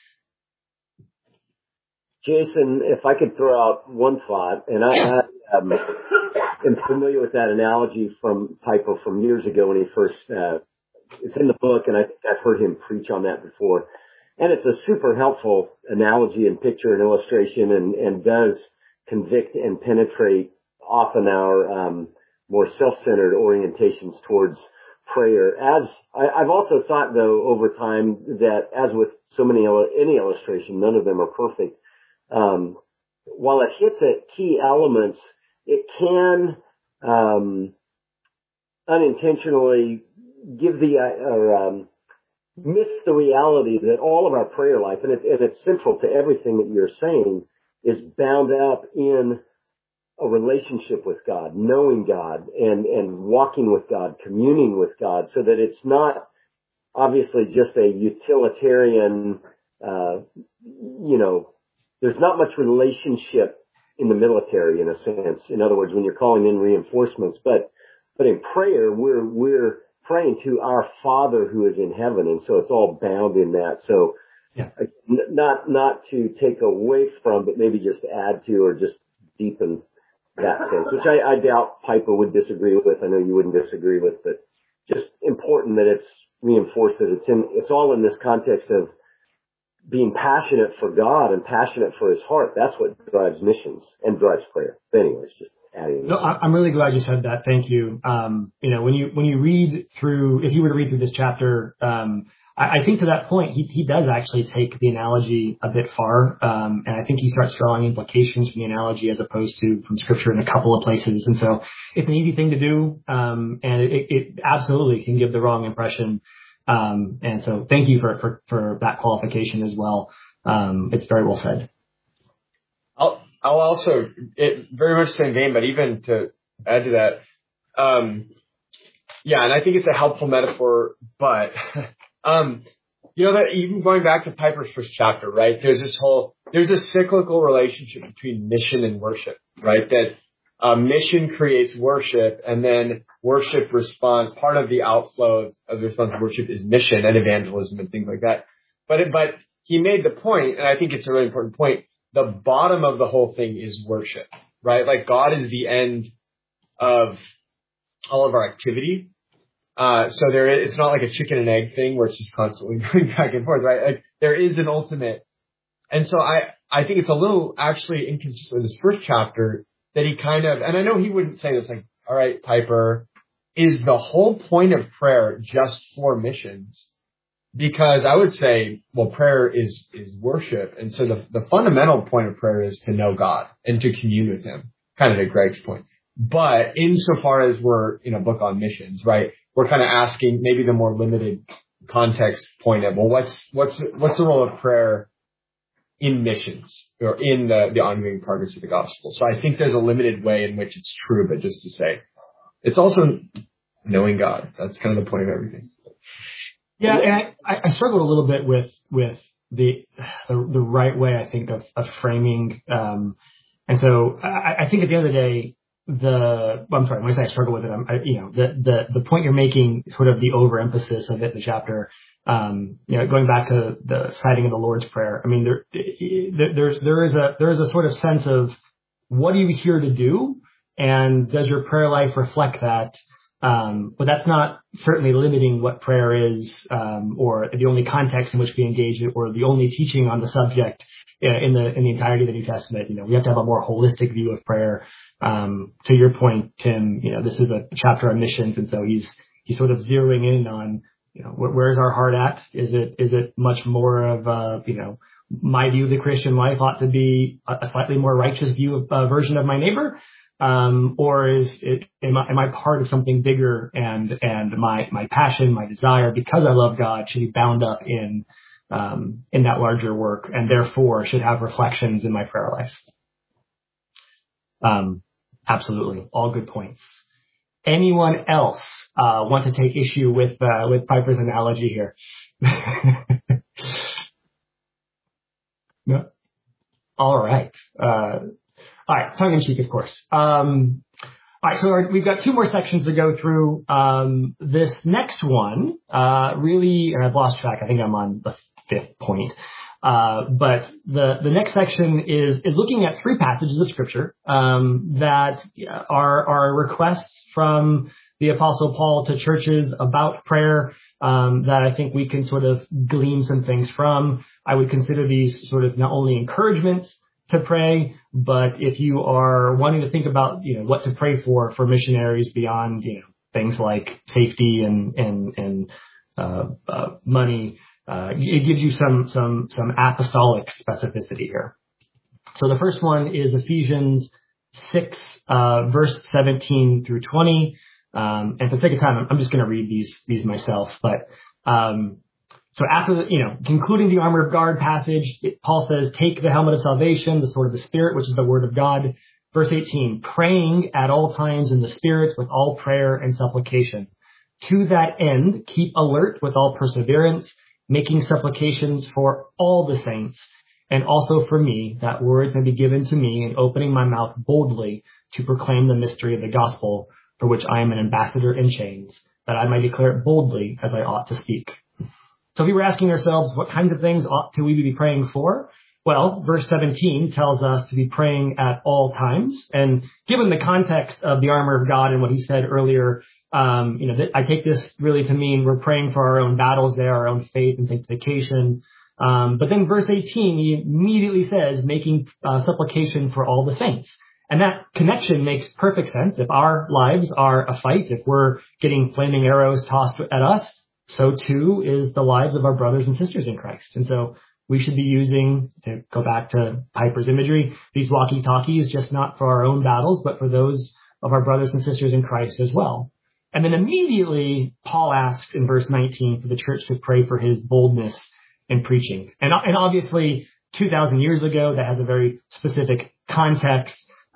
Jason, if I could throw out one thought, and I am familiar with that analogy from Piper from years ago when he first, it's in the book, and I think I've heard him preach on that before. And it's a super helpful analogy and picture and illustration, and does convict and penetrate often our more self-centered orientations towards prayer. As I've also thought, though, over time, that as with so many any illustration, none of them are perfect. While it hits at key elements, it can unintentionally give miss the reality that all of our prayer life, and it's central to everything that you're saying, is bound up in a relationship with God, knowing God, and walking with God, communing with God, so that it's not obviously just a utilitarian, there's not much relationship in the military, in a sense. In other words, when you're calling in reinforcements, but in prayer, we're praying to our Father who is in heaven, and so it's all bound in that. So, yeah. Not to take away from, but maybe just add to or just deepen that sense, which I doubt Piper would disagree with. I know you wouldn't disagree with, but just important that it's reinforced that it's all in this context of being passionate for God and passionate for His heart. That's what drives missions and drives prayer. But anyways, just adding. No, I'm really glad you said that. Thank you. When you read through, if you were to read through this chapter, I think to that point, he does actually take the analogy a bit far. And I think he starts drawing implications from the analogy as opposed to from scripture in a couple of places. And so it's an easy thing to do. And it absolutely can give the wrong impression. And so thank you for that qualification as well. It's very well said. I'll also, very much the same vein, but even to add to that, and I think it's a helpful metaphor, but, that even going back to Piper's first chapter, right? There's a cyclical relationship between mission and worship, right? That mission creates worship, and then worship responds. Part of the outflow of the response to worship is mission and evangelism and things like that. But he made the point, and I think it's a really important point. The bottom of the whole thing is worship, right? Like God is the end of all of our activity. So it's not like a chicken and egg thing where it's just constantly going back and forth, right? Like there is an ultimate. And so I think it's a little actually inconsistent in this first chapter that he kind of, and I know he wouldn't say this, like, all right, Piper, is the whole point of prayer just for missions? Because I would say, well, prayer is worship. And so the fundamental point of prayer is to know God and to commune with Him, kind of at Greg's point. But insofar as we're in a book on missions, right, we're kind of asking maybe the more limited context point of, well, what's the role of prayer in missions or in the ongoing progress of the gospel? So I think there's a limited way in which it's true, but just to say, it's also knowing God. That's kind of the point of everything. Yeah, and I struggled a little bit with the right way, I think, of framing. And so I think at the end of the day, when I say I struggle with it, the point you're making, sort of the overemphasis of it in the chapter, Going back to the citing of the Lord's Prayer, I mean, there is a sort of sense of what are you here to do, and does your prayer life reflect that? But that's not certainly limiting what prayer is, or the only context in which we engage it, or the only teaching on the subject in the entirety of the New Testament. We have to have a more holistic view of prayer. To your point, Tim, this is a chapter on missions, and so he's sort of zeroing in on, where's our heart at? Is it much more of my view of the Christian life ought to be a slightly more righteous view of version of my neighbor? Or am I part of something bigger, and my passion, my desire, because I love God, should be bound up in that larger work, and therefore should have reflections in my prayer life. Absolutely. All good points. Anyone else, want to take issue with Piper's analogy here? No? All right. All right, tongue in cheek, of course. All right, so we've got two more sections to go through. This next one, really, I've lost track. I think I'm on the fifth point. But the next section is looking at three passages of Scripture that are requests from the Apostle Paul to churches about prayer that I think we can sort of glean some things from. I would consider these sort of not only encouragements to pray, but if you are wanting to think about, what to pray for missionaries beyond, things like safety and money, it gives you some apostolic specificity here. So the first one is Ephesians 6, verse 17 through 20. And for the sake of time, I'm just going to read these myself, but, so after concluding the armor of God passage, Paul says, take the helmet of salvation, the sword of the Spirit, which is the word of God. Verse 18, praying at all times in the Spirit with all prayer and supplication. To that end, keep alert with all perseverance, making supplications for all the saints, and also for me, that words may be given to me in opening my mouth boldly to proclaim the mystery of the gospel, for which I am an ambassador in chains, that I may declare it boldly as I ought to speak. So if we were asking ourselves, what kinds of things ought to we be praying for? Well, verse 17 tells us to be praying at all times. And given the context of the armor of God and what he said earlier, I take this really to mean we're praying for our own battles there, our own faith and sanctification. But then verse 18, he immediately says, making supplication for all the saints. And that connection makes perfect sense. If our lives are a fight, if we're getting flaming arrows tossed at us, so too is the lives of our brothers and sisters in Christ. And so we should be using, to go back to Piper's imagery, these walkie-talkies, just not for our own battles, but for those of our brothers and sisters in Christ as well. And then immediately, Paul asks in verse 19 for the church to pray for his boldness in preaching. And obviously, 2,000 years ago, that has a very specific context.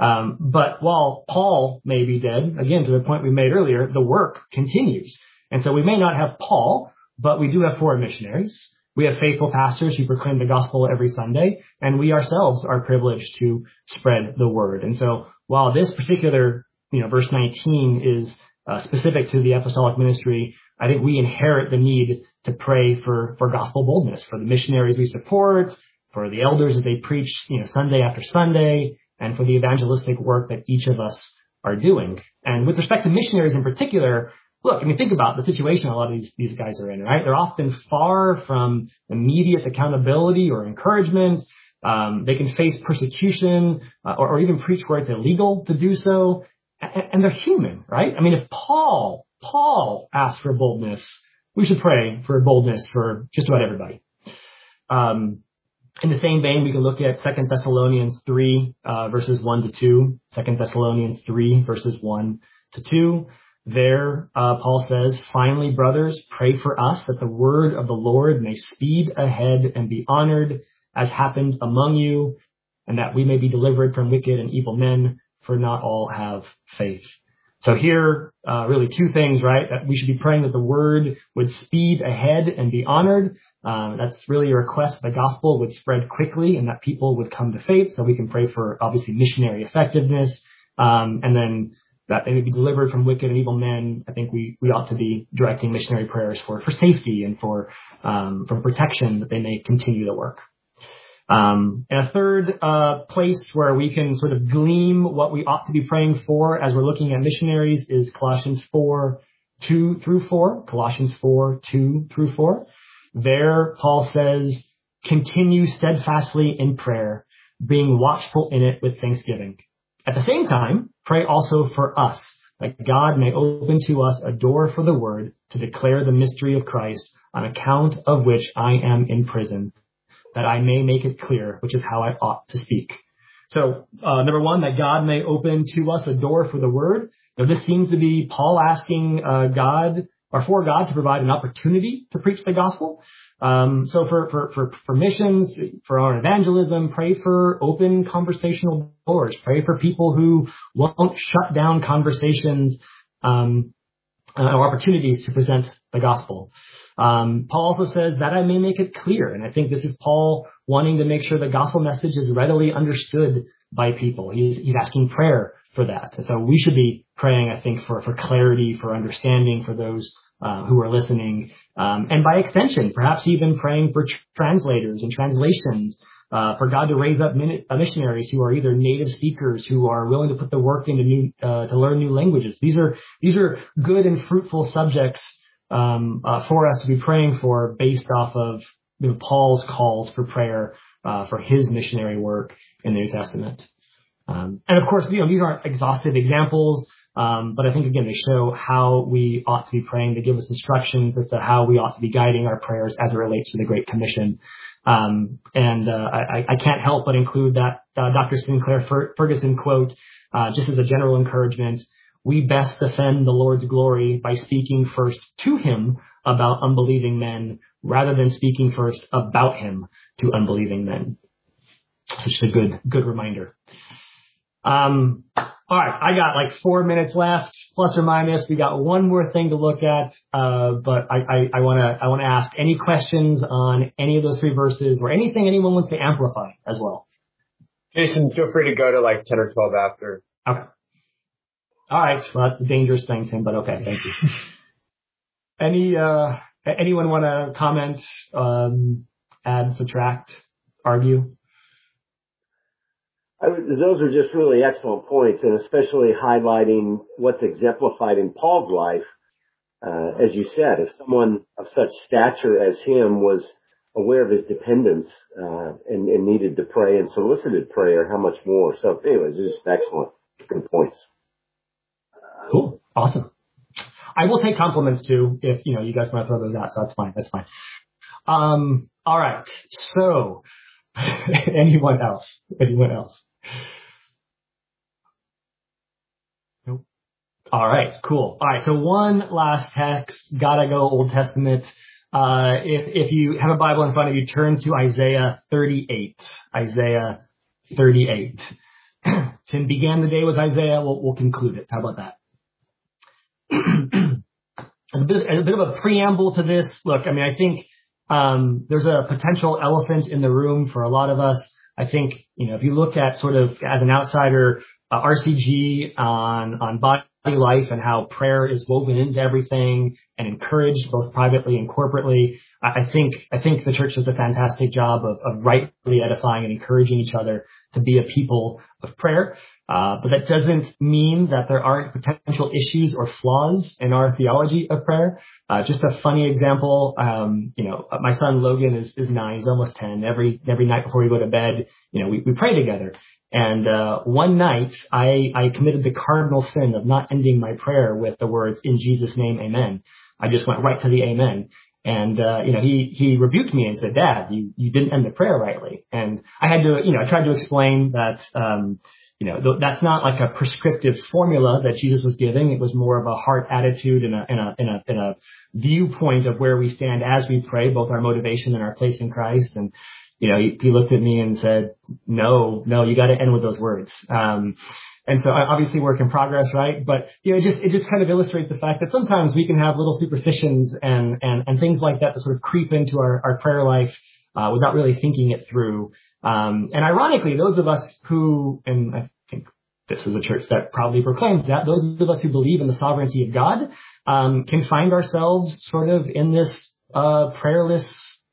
But while Paul may be dead, again, to the point we made earlier, the work continues. And so we may not have Paul, but we do have foreign missionaries. We have faithful pastors who proclaim the gospel every Sunday, and we ourselves are privileged to spread the word. And so while this particular, verse 19 is specific to the apostolic ministry, I think we inherit the need to pray for gospel boldness, for the missionaries we support, for the elders as they preach, Sunday after Sunday, and for the evangelistic work that each of us are doing. And with respect to missionaries in particular, look, think about the situation a lot of these guys are in, right? They're often far from immediate accountability or encouragement. They can face persecution or even preach where it's illegal to do so. And they're human, right? If Paul asked for boldness, we should pray for boldness for just about everybody. In the same vein, we can look at 2 Thessalonians 3, verses 1 to 2. 2 Thessalonians 3, verses 1 to 2. There, Paul says, finally, brothers, pray for us that the word of the Lord may speed ahead and be honored as happened among you, and that we may be delivered from wicked and evil men, for not all have faith. So here, really two things, right? That we should be praying that the word would speed ahead and be honored. That's really a request that the gospel would spread quickly and that people would come to faith. So we can pray for, obviously, missionary effectiveness. And then that they may be delivered from wicked and evil men. I think we ought to be directing missionary prayers for safety and for protection, that they may continue the work. And a third place where we can sort of glean what we ought to be praying for as we're looking at missionaries is Colossians 4:2-4. Colossians 4:2-4. There, Paul says, continue steadfastly in prayer, being watchful in it with thanksgiving. At the same time, pray also for us, that God may open to us a door for the word to declare the mystery of Christ, on account of which I am in prison, that I may make it clear, which is how I ought to speak. So, number one, that God may open to us a door for the word. Now, this seems to be Paul asking God, or for God, to provide an opportunity to preach the gospel. So for missions, for our evangelism, pray for open conversational doors. Pray for people who won't shut down conversations, or opportunities to present the gospel. Paul also says that I may make it clear. And I think this is Paul wanting to make sure the gospel message is readily understood by people. He's asking prayer for that. And so we should be praying, I think, for clarity, for understanding for those who are listening. And by extension, perhaps even praying for translators and translations, for God to raise up missionaries who are either native speakers, who are willing to put the work into to learn new languages. These are good and fruitful subjects for us to be praying for, based off of Paul's calls for prayer for his missionary work in the New Testament. And of course, these aren't exhaustive examples, but I think again they show how we ought to be praying. They give us instructions as to how we ought to be guiding our prayers as it relates to the Great Commission. I can't help but include that Dr. Sinclair Ferguson quote, just as a general encouragement. We best defend the Lord's glory by speaking first to him about unbelieving men, rather than speaking first about him to unbelieving men. Just a good reminder. All right, I got like 4 minutes left, plus or minus. We got one more thing to look at, but I want to ask any questions on any of those 3 verses, or anything anyone wants to amplify as well. Jason, feel free to go to like 10 or 12 after. Okay. All right. Well, that's a dangerous thing, Tim, but okay. Thank you. Anyone want to comment, add, subtract, argue? Those are just really excellent points, and especially highlighting what's exemplified in Paul's life. As you said, if someone of such stature as him was aware of his dependence and needed to pray and solicited prayer, how much more? So anyways, just excellent. Good points. Cool. Awesome. I will take compliments too, if you guys want to throw those out, so that's fine. All right. So anyone else? Nope. All right, cool. All right, so one last text, gotta go Old Testament. If you have a Bible in front of you, turn to Isaiah 38. Isaiah 38. Tim began the day with Isaiah. We'll conclude it. How about that? A bit of a preamble to this. Look, I mean, I think there's a potential elephant in the room for a lot of us. I think, if you look at sort of as an outsider, RCG on body life and how prayer is woven into everything and encouraged both privately and corporately, I think the church does a fantastic job of rightly edifying and encouraging each other to be a people of prayer. But that doesn't mean that there aren't potential issues or flaws in our theology of prayer. Just a funny example, my son Logan is 9, he's almost 10. Every night before we go to bed, we pray together. And one night I committed the cardinal sin of not ending my prayer with the words, "In Jesus' name, amen." I just went right to the amen. And, he rebuked me and said, "Dad, you didn't end the prayer rightly." And I had to, I tried to explain that, that's not like a prescriptive formula that Jesus was giving. It was more of a heart attitude and a viewpoint of where we stand as we pray, both our motivation and our place in Christ. And, he looked at me and said, no, you got to end with those words. And so obviously work in progress, right? But, it just kind of illustrates the fact that sometimes we can have little superstitions and things like that sort of creep into our prayer life, without really thinking it through. And ironically, those of us who, and I think this is a church that proudly proclaims that. Those of us who believe in the sovereignty of God can find ourselves sort of in this prayerless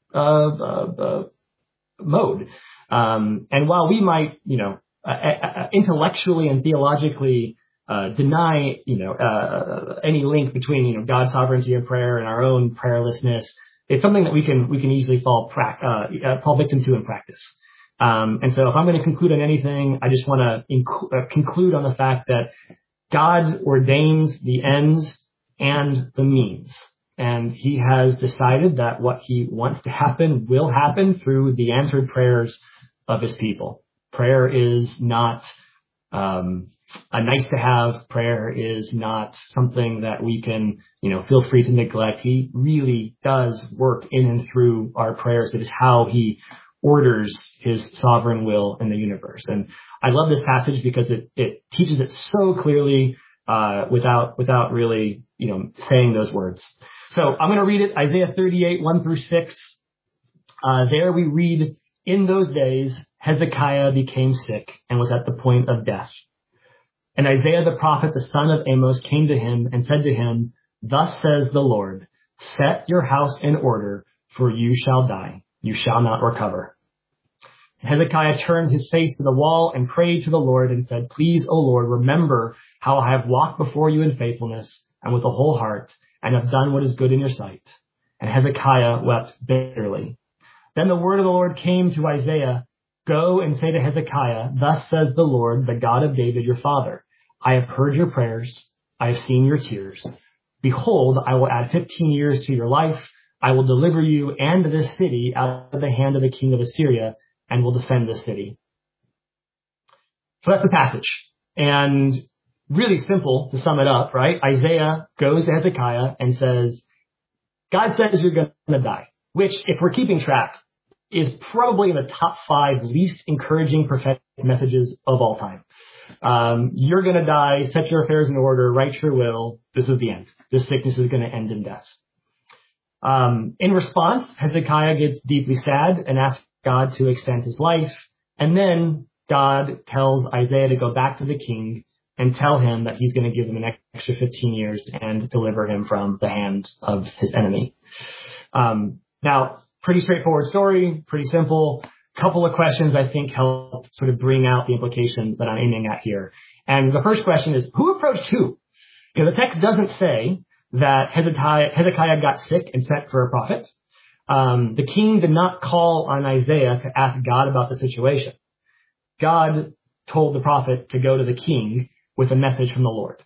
mode. And while we might, intellectually and theologically deny, any link between, God's sovereignty and prayer and our own prayerlessness, it's something that we can easily fall victim to in practice. And so if I'm going to conclude on anything, I just want to conclude on the fact that God ordains the ends and the means. And he has decided that what he wants to happen will happen through the answered prayers of his people. Prayer is not a nice to have. Prayer is not something that we can, feel free to neglect. He really does work in and through our prayers. It is how he orders his sovereign will in the universe. And I love this passage because it teaches it so clearly without really, saying those words. So I'm going to read it, Isaiah 38, 1-6. There we read, in those days, Hezekiah became sick and was at the point of death. And Isaiah the prophet, the son of Amos, came to him and said to him, thus says the Lord, set your house in order, for you shall die. You shall not recover. And Hezekiah turned his face to the wall and prayed to the Lord and said, please, O Lord, remember how I have walked before you in faithfulness and with a whole heart, and have done what is good in your sight. And Hezekiah wept bitterly. Then the word of the Lord came to Isaiah, go and say to Hezekiah, thus says the Lord, the God of David your father, I have heard your prayers, I have seen your tears. Behold, I will add 15 years to your life. I will deliver you and this city out of the hand of the king of Assyria, and will defend this city. So that's the passage. And really simple to sum it up, right? Isaiah goes to Hezekiah and says, God says you're going to die, which, if we're keeping track, is probably in the top 5 least encouraging prophetic messages of all time. You're going to die, set your affairs in order, write your will. This is the end. This sickness is going to end in death. In response, Hezekiah gets deeply sad and asks God to extend his life. And then God tells Isaiah to go back to the king and tell him that he's going to give him an extra 15 years and deliver him from the hands of his enemy. Now, pretty straightforward story, pretty simple. Couple of questions I think help sort of bring out the implication that I'm aiming at here. And the first question is, who approached who? The text doesn't say that Hezekiah got sick and sent for a prophet. The king did not call on Isaiah to ask God about the situation. God told the prophet to go to the king with a message from the Lord.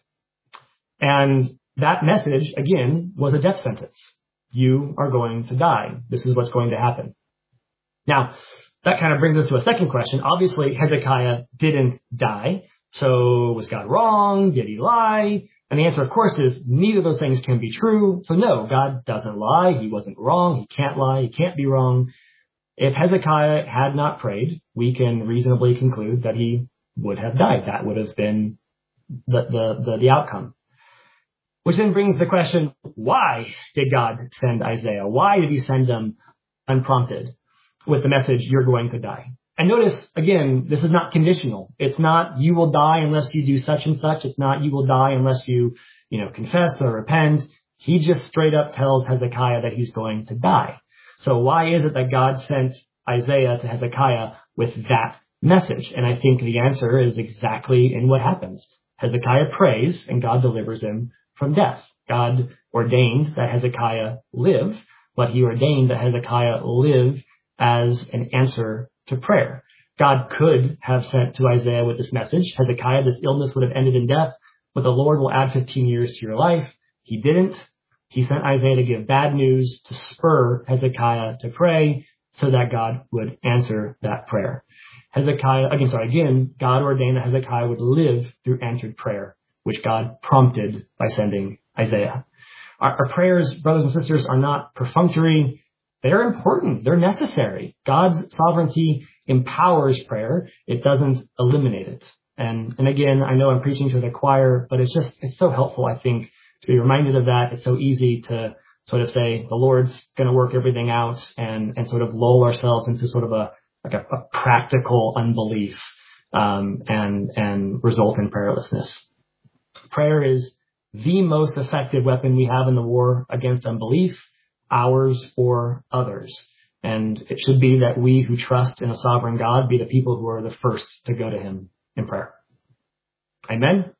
And that message, again, was a death sentence. You are going to die. This is what's going to happen. Now, that kind of brings us to a second question. Obviously, Hezekiah didn't die. So was God wrong? Did he lie? And the answer, of course, is neither of those things can be true. So no, God doesn't lie. He wasn't wrong. He can't lie. He can't be wrong. If Hezekiah had not prayed, we can reasonably conclude that he would have died. That would have been the outcome. Which then brings the question, why did God send Isaiah? Why did he send him unprompted with the message, you're going to die? And notice, again, this is not conditional. It's not, you will die unless you do such and such. It's not, you will die unless you, confess or repent. He just straight up tells Hezekiah that he's going to die. So why is it that God sent Isaiah to Hezekiah with that message? And I think the answer is exactly in what happens. Hezekiah prays and God delivers him from death. God ordained that Hezekiah live, but he ordained that Hezekiah live as an answer to prayer. God could have sent to Isaiah with this message, Hezekiah, this illness would have ended in death, but the Lord will add 15 years to your life. He didn't. He sent Isaiah to give bad news to spur Hezekiah to pray so that God would answer that prayer. God ordained that Hezekiah would live through answered prayer, which God prompted by sending Isaiah. Our prayers, brothers and sisters, are not perfunctory. They're important. They're necessary. God's sovereignty empowers prayer. It doesn't eliminate it. And again, I know I'm preaching to the choir, but it's so helpful, I think, to be reminded of that. It's so easy to sort of say the Lord's going to work everything out and sort of lull ourselves into sort of a practical unbelief. and result in prayerlessness. Prayer is the most effective weapon we have in the war against unbelief, ours or others. And it should be that we who trust in a sovereign God be the people who are the first to go to him in prayer. Amen?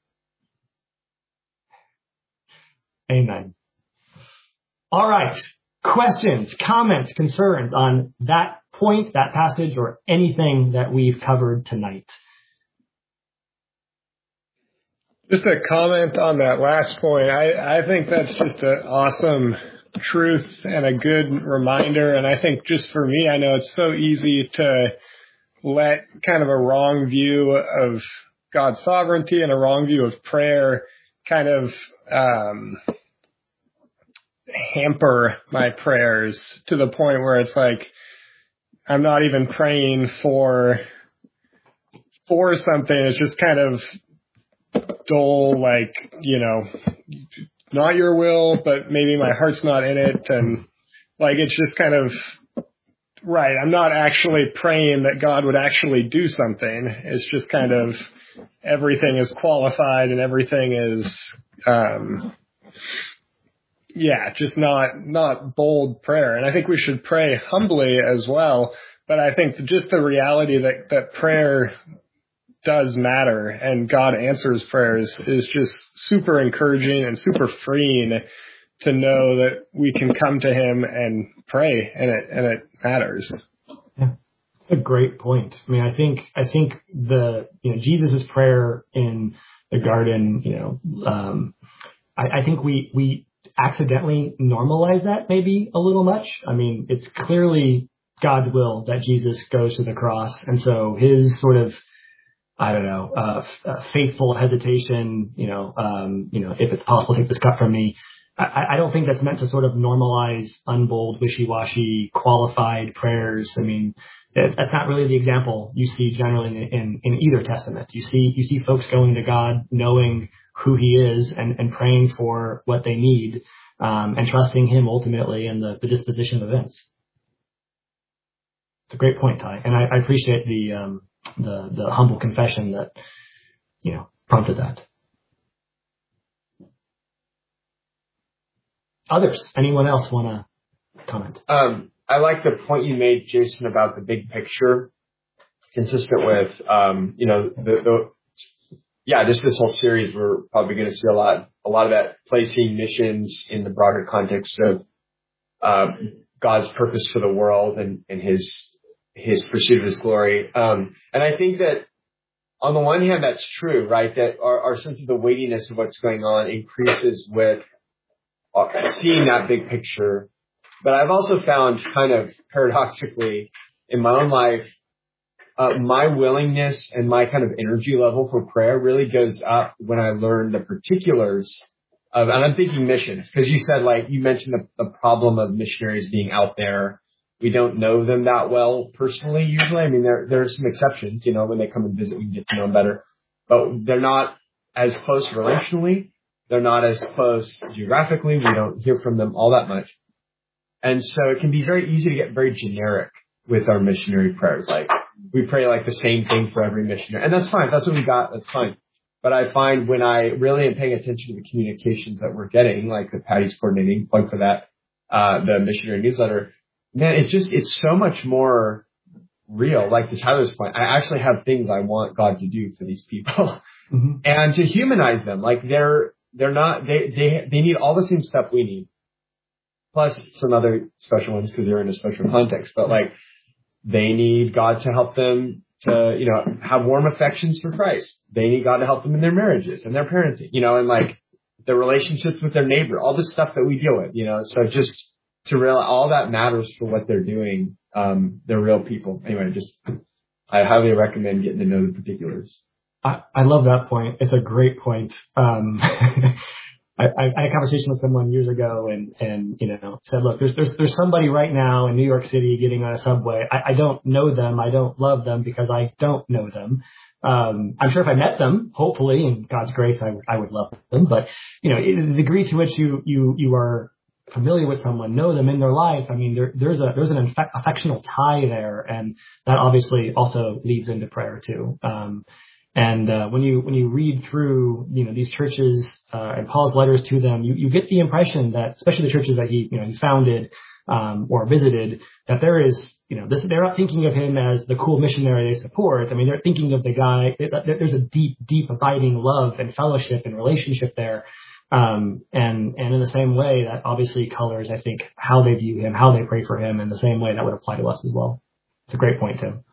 Amen. All right. Questions, comments, concerns on that point, that passage, or anything that we've covered tonight? Just a comment on that last point. I think that's just an awesome truth and a good reminder. And I think just for me, I know it's so easy to let kind of a wrong view of God's sovereignty and a wrong view of prayer kind of hamper my prayers to the point where it's like I'm not even praying for something. It's just kind of dull, like, not your will, but maybe my heart's not in it. And like, it's just kind of, right, I'm not actually praying that God would actually do something. It's just kind of everything is qualified and everything is, just not bold prayer. And I think we should pray humbly as well. But I think just the reality that prayer does matter and God answers prayers is just super encouraging and super freeing to know that we can come to him and pray and it matters. Yeah. That's a great point. I mean, I think Jesus' prayer in the garden, I think we accidentally normalize that maybe a little much. I mean, it's clearly God's will that Jesus goes to the cross. And so his sort of, faithful hesitation, if it's possible, take this cup from me. I don't think that's meant to sort of normalize unbold, wishy-washy, qualified prayers. I mean, that's not really the example you see generally in either testament. You see folks going to God knowing who he is and praying for what they need, and trusting him ultimately in the disposition of events. It's a great point, Ty. And I appreciate the humble confession that, prompted that. Others, anyone else want to comment? I like the point you made, Jason, about the big picture, consistent with, just this whole series. We're probably going to see a lot of that, placing missions in the broader context of God's purpose for the world and his pursuit of his glory. And I think that on the one hand, that's true, right? That our sense of the weightiness of what's going on increases with seeing that big picture. But I've also found, kind of paradoxically in my own life, my willingness and my kind of energy level for prayer really goes up when I learn the particulars of, and I'm thinking missions, because you said, you mentioned the problem of missionaries being out there. We don't know them that well personally, usually. I mean, there are some exceptions, when they come and visit, we can get to know them better. But they're not as close relationally. They're not as close geographically. We don't hear from them all that much. And so it can be very easy to get very generic with our missionary prayers. We pray the same thing for every missionary. And that's fine. If that's what we got, that's fine. But I find when I really am paying attention to the communications that we're getting, like that Patty's coordinating, plug for that, the missionary newsletter, man, it's so much more real. To Tyler's point, I actually have things I want God to do for these people, mm-hmm. and to humanize them. They're not, they need all the same stuff we need, plus some other special ones because they're in a special context. But they need God to help them to, have warm affections for Christ. They need God to help them in their marriages and their parenting, and their relationships with their neighbor, all the stuff that we deal with, so just to realize all that matters for what they're doing. They're real people. Anyway, I highly recommend getting to know the particulars. I love that point. It's a great point. I had a conversation with someone years ago and said, look, there's somebody right now in New York City getting on a subway. I don't know them. I don't love them because I don't know them. I'm sure if I met them, hopefully in God's grace, I would love them. But, the degree to which you are familiar with someone, know them in their life, I mean, there's an affectional tie there, and that obviously also leads into prayer too. When you read through, these churches, and Paul's letters to them, you get the impression that, especially the churches that he founded, or visited, that there is, they're not thinking of him as the cool missionary they support. I mean, they're thinking of the guy, there's a deep, deep abiding love and fellowship and relationship there. And in the same way, that obviously colors, I think, how they view him, how they pray for him, in the same way that would apply to us as well. It's a great point, Tim.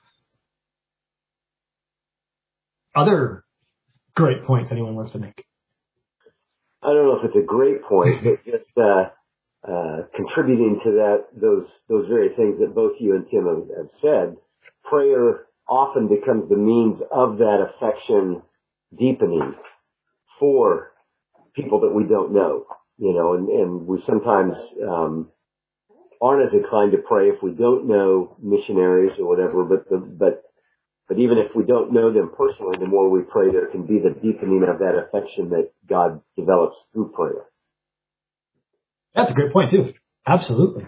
Other great points anyone wants to make? I don't know if it's a great point, but just contributing to those very things that both you and Tim have said, prayer often becomes the means of that affection deepening for people that we don't know, and we sometimes aren't as inclined to pray if we don't know missionaries or whatever, but even if we don't know them personally, the more we pray, there can be the deepening of that affection that God develops through prayer. That's a great point too. Absolutely.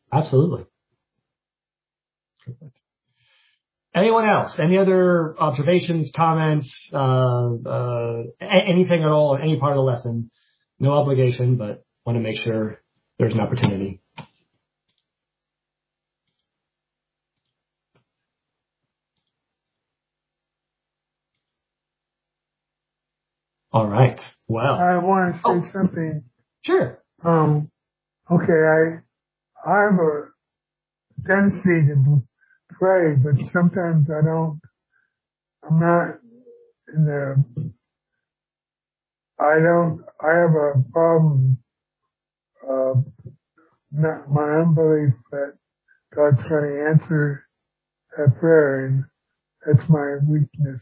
Anyone else? Any other observations, comments, anything at all, any part of the lesson? No obligation, but want to make sure there's an opportunity. All right. Well, I want to say something. Sure. Okay, I have a tendency to pray, but sometimes I don't. I'm not in the. I have a problem. Not my unbelief that God's going to answer that prayer, and that's my weakness.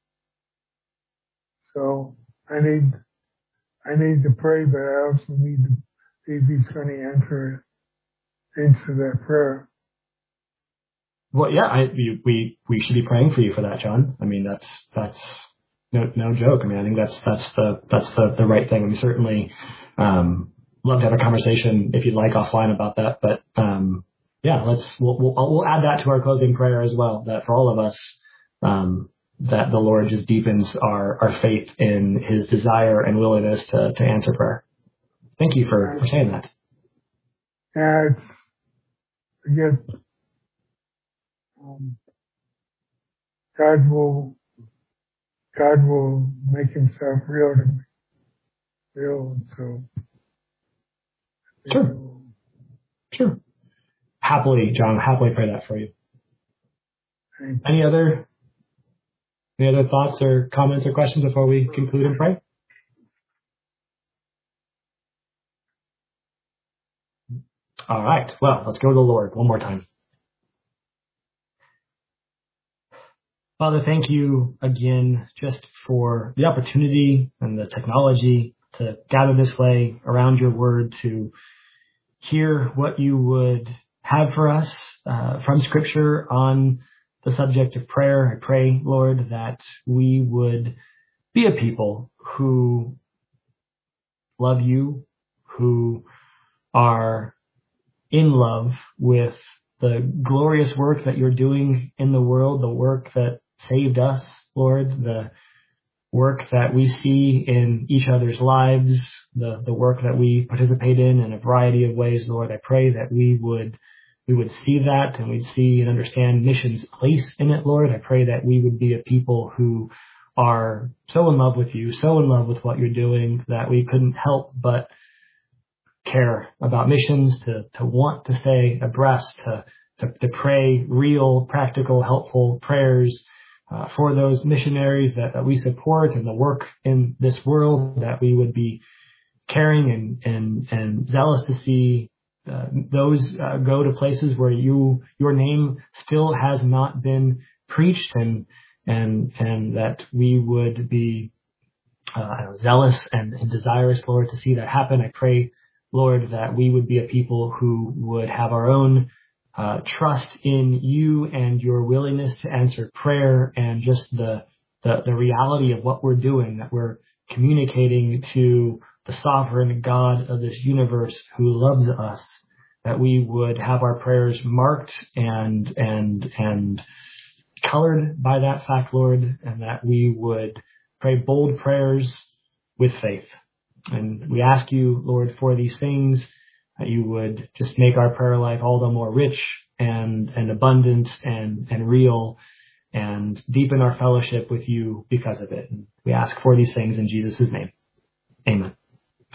So I need to pray, but I also need to see if He's going to answer that prayer. Well, yeah, we should be praying for you for that, John. I mean, that's no joke. I mean, I think that's the right thing. I mean, certainly, love to have a conversation if you'd like offline about that. But yeah, we'll add that to our closing prayer as well. That for all of us, that the Lord just deepens our faith in His desire and willingness to answer prayer. Thank you for saying that. Yeah, God will make Himself real to me. So. Sure. Happily, John, pray that for you. Any other thoughts or comments or questions before we conclude and pray? All right. Well, let's go to the Lord one more time. Father, thank you again just for the opportunity and the technology to gather this way around your word, to hear what you would have for us from Scripture on the subject of prayer. I pray, Lord, that we would be a people who love you, who are in love with the glorious work that you're doing in the world, the work that saved us, Lord, the work that we see in each other's lives, the work that we participate in a variety of ways, Lord. I pray that we would see that, and we'd see and understand mission's place in it, Lord. I pray that we would be a people who are so in love with you, so in love with what you're doing, that we couldn't help but care about missions, to want to stay abreast, to pray real, practical, helpful prayers for those missionaries that we support and the work in this world, that we would be caring and zealous to see those go to places where your name still has not been preached, and that we would be zealous and desirous, Lord, to see that happen. I pray, Lord, that we would be a people who would have our own trust in you and your willingness to answer prayer, and just the reality of what we're doing, that we're communicating to the sovereign God of this universe who loves us, that we would have our prayers marked and colored by that fact, Lord, and that we would pray bold prayers with faith. And we ask you, Lord, for these things, that you would just make our prayer life all the more rich and abundant and real, and deepen our fellowship with you because of it. And we ask for these things in Jesus' name. Amen.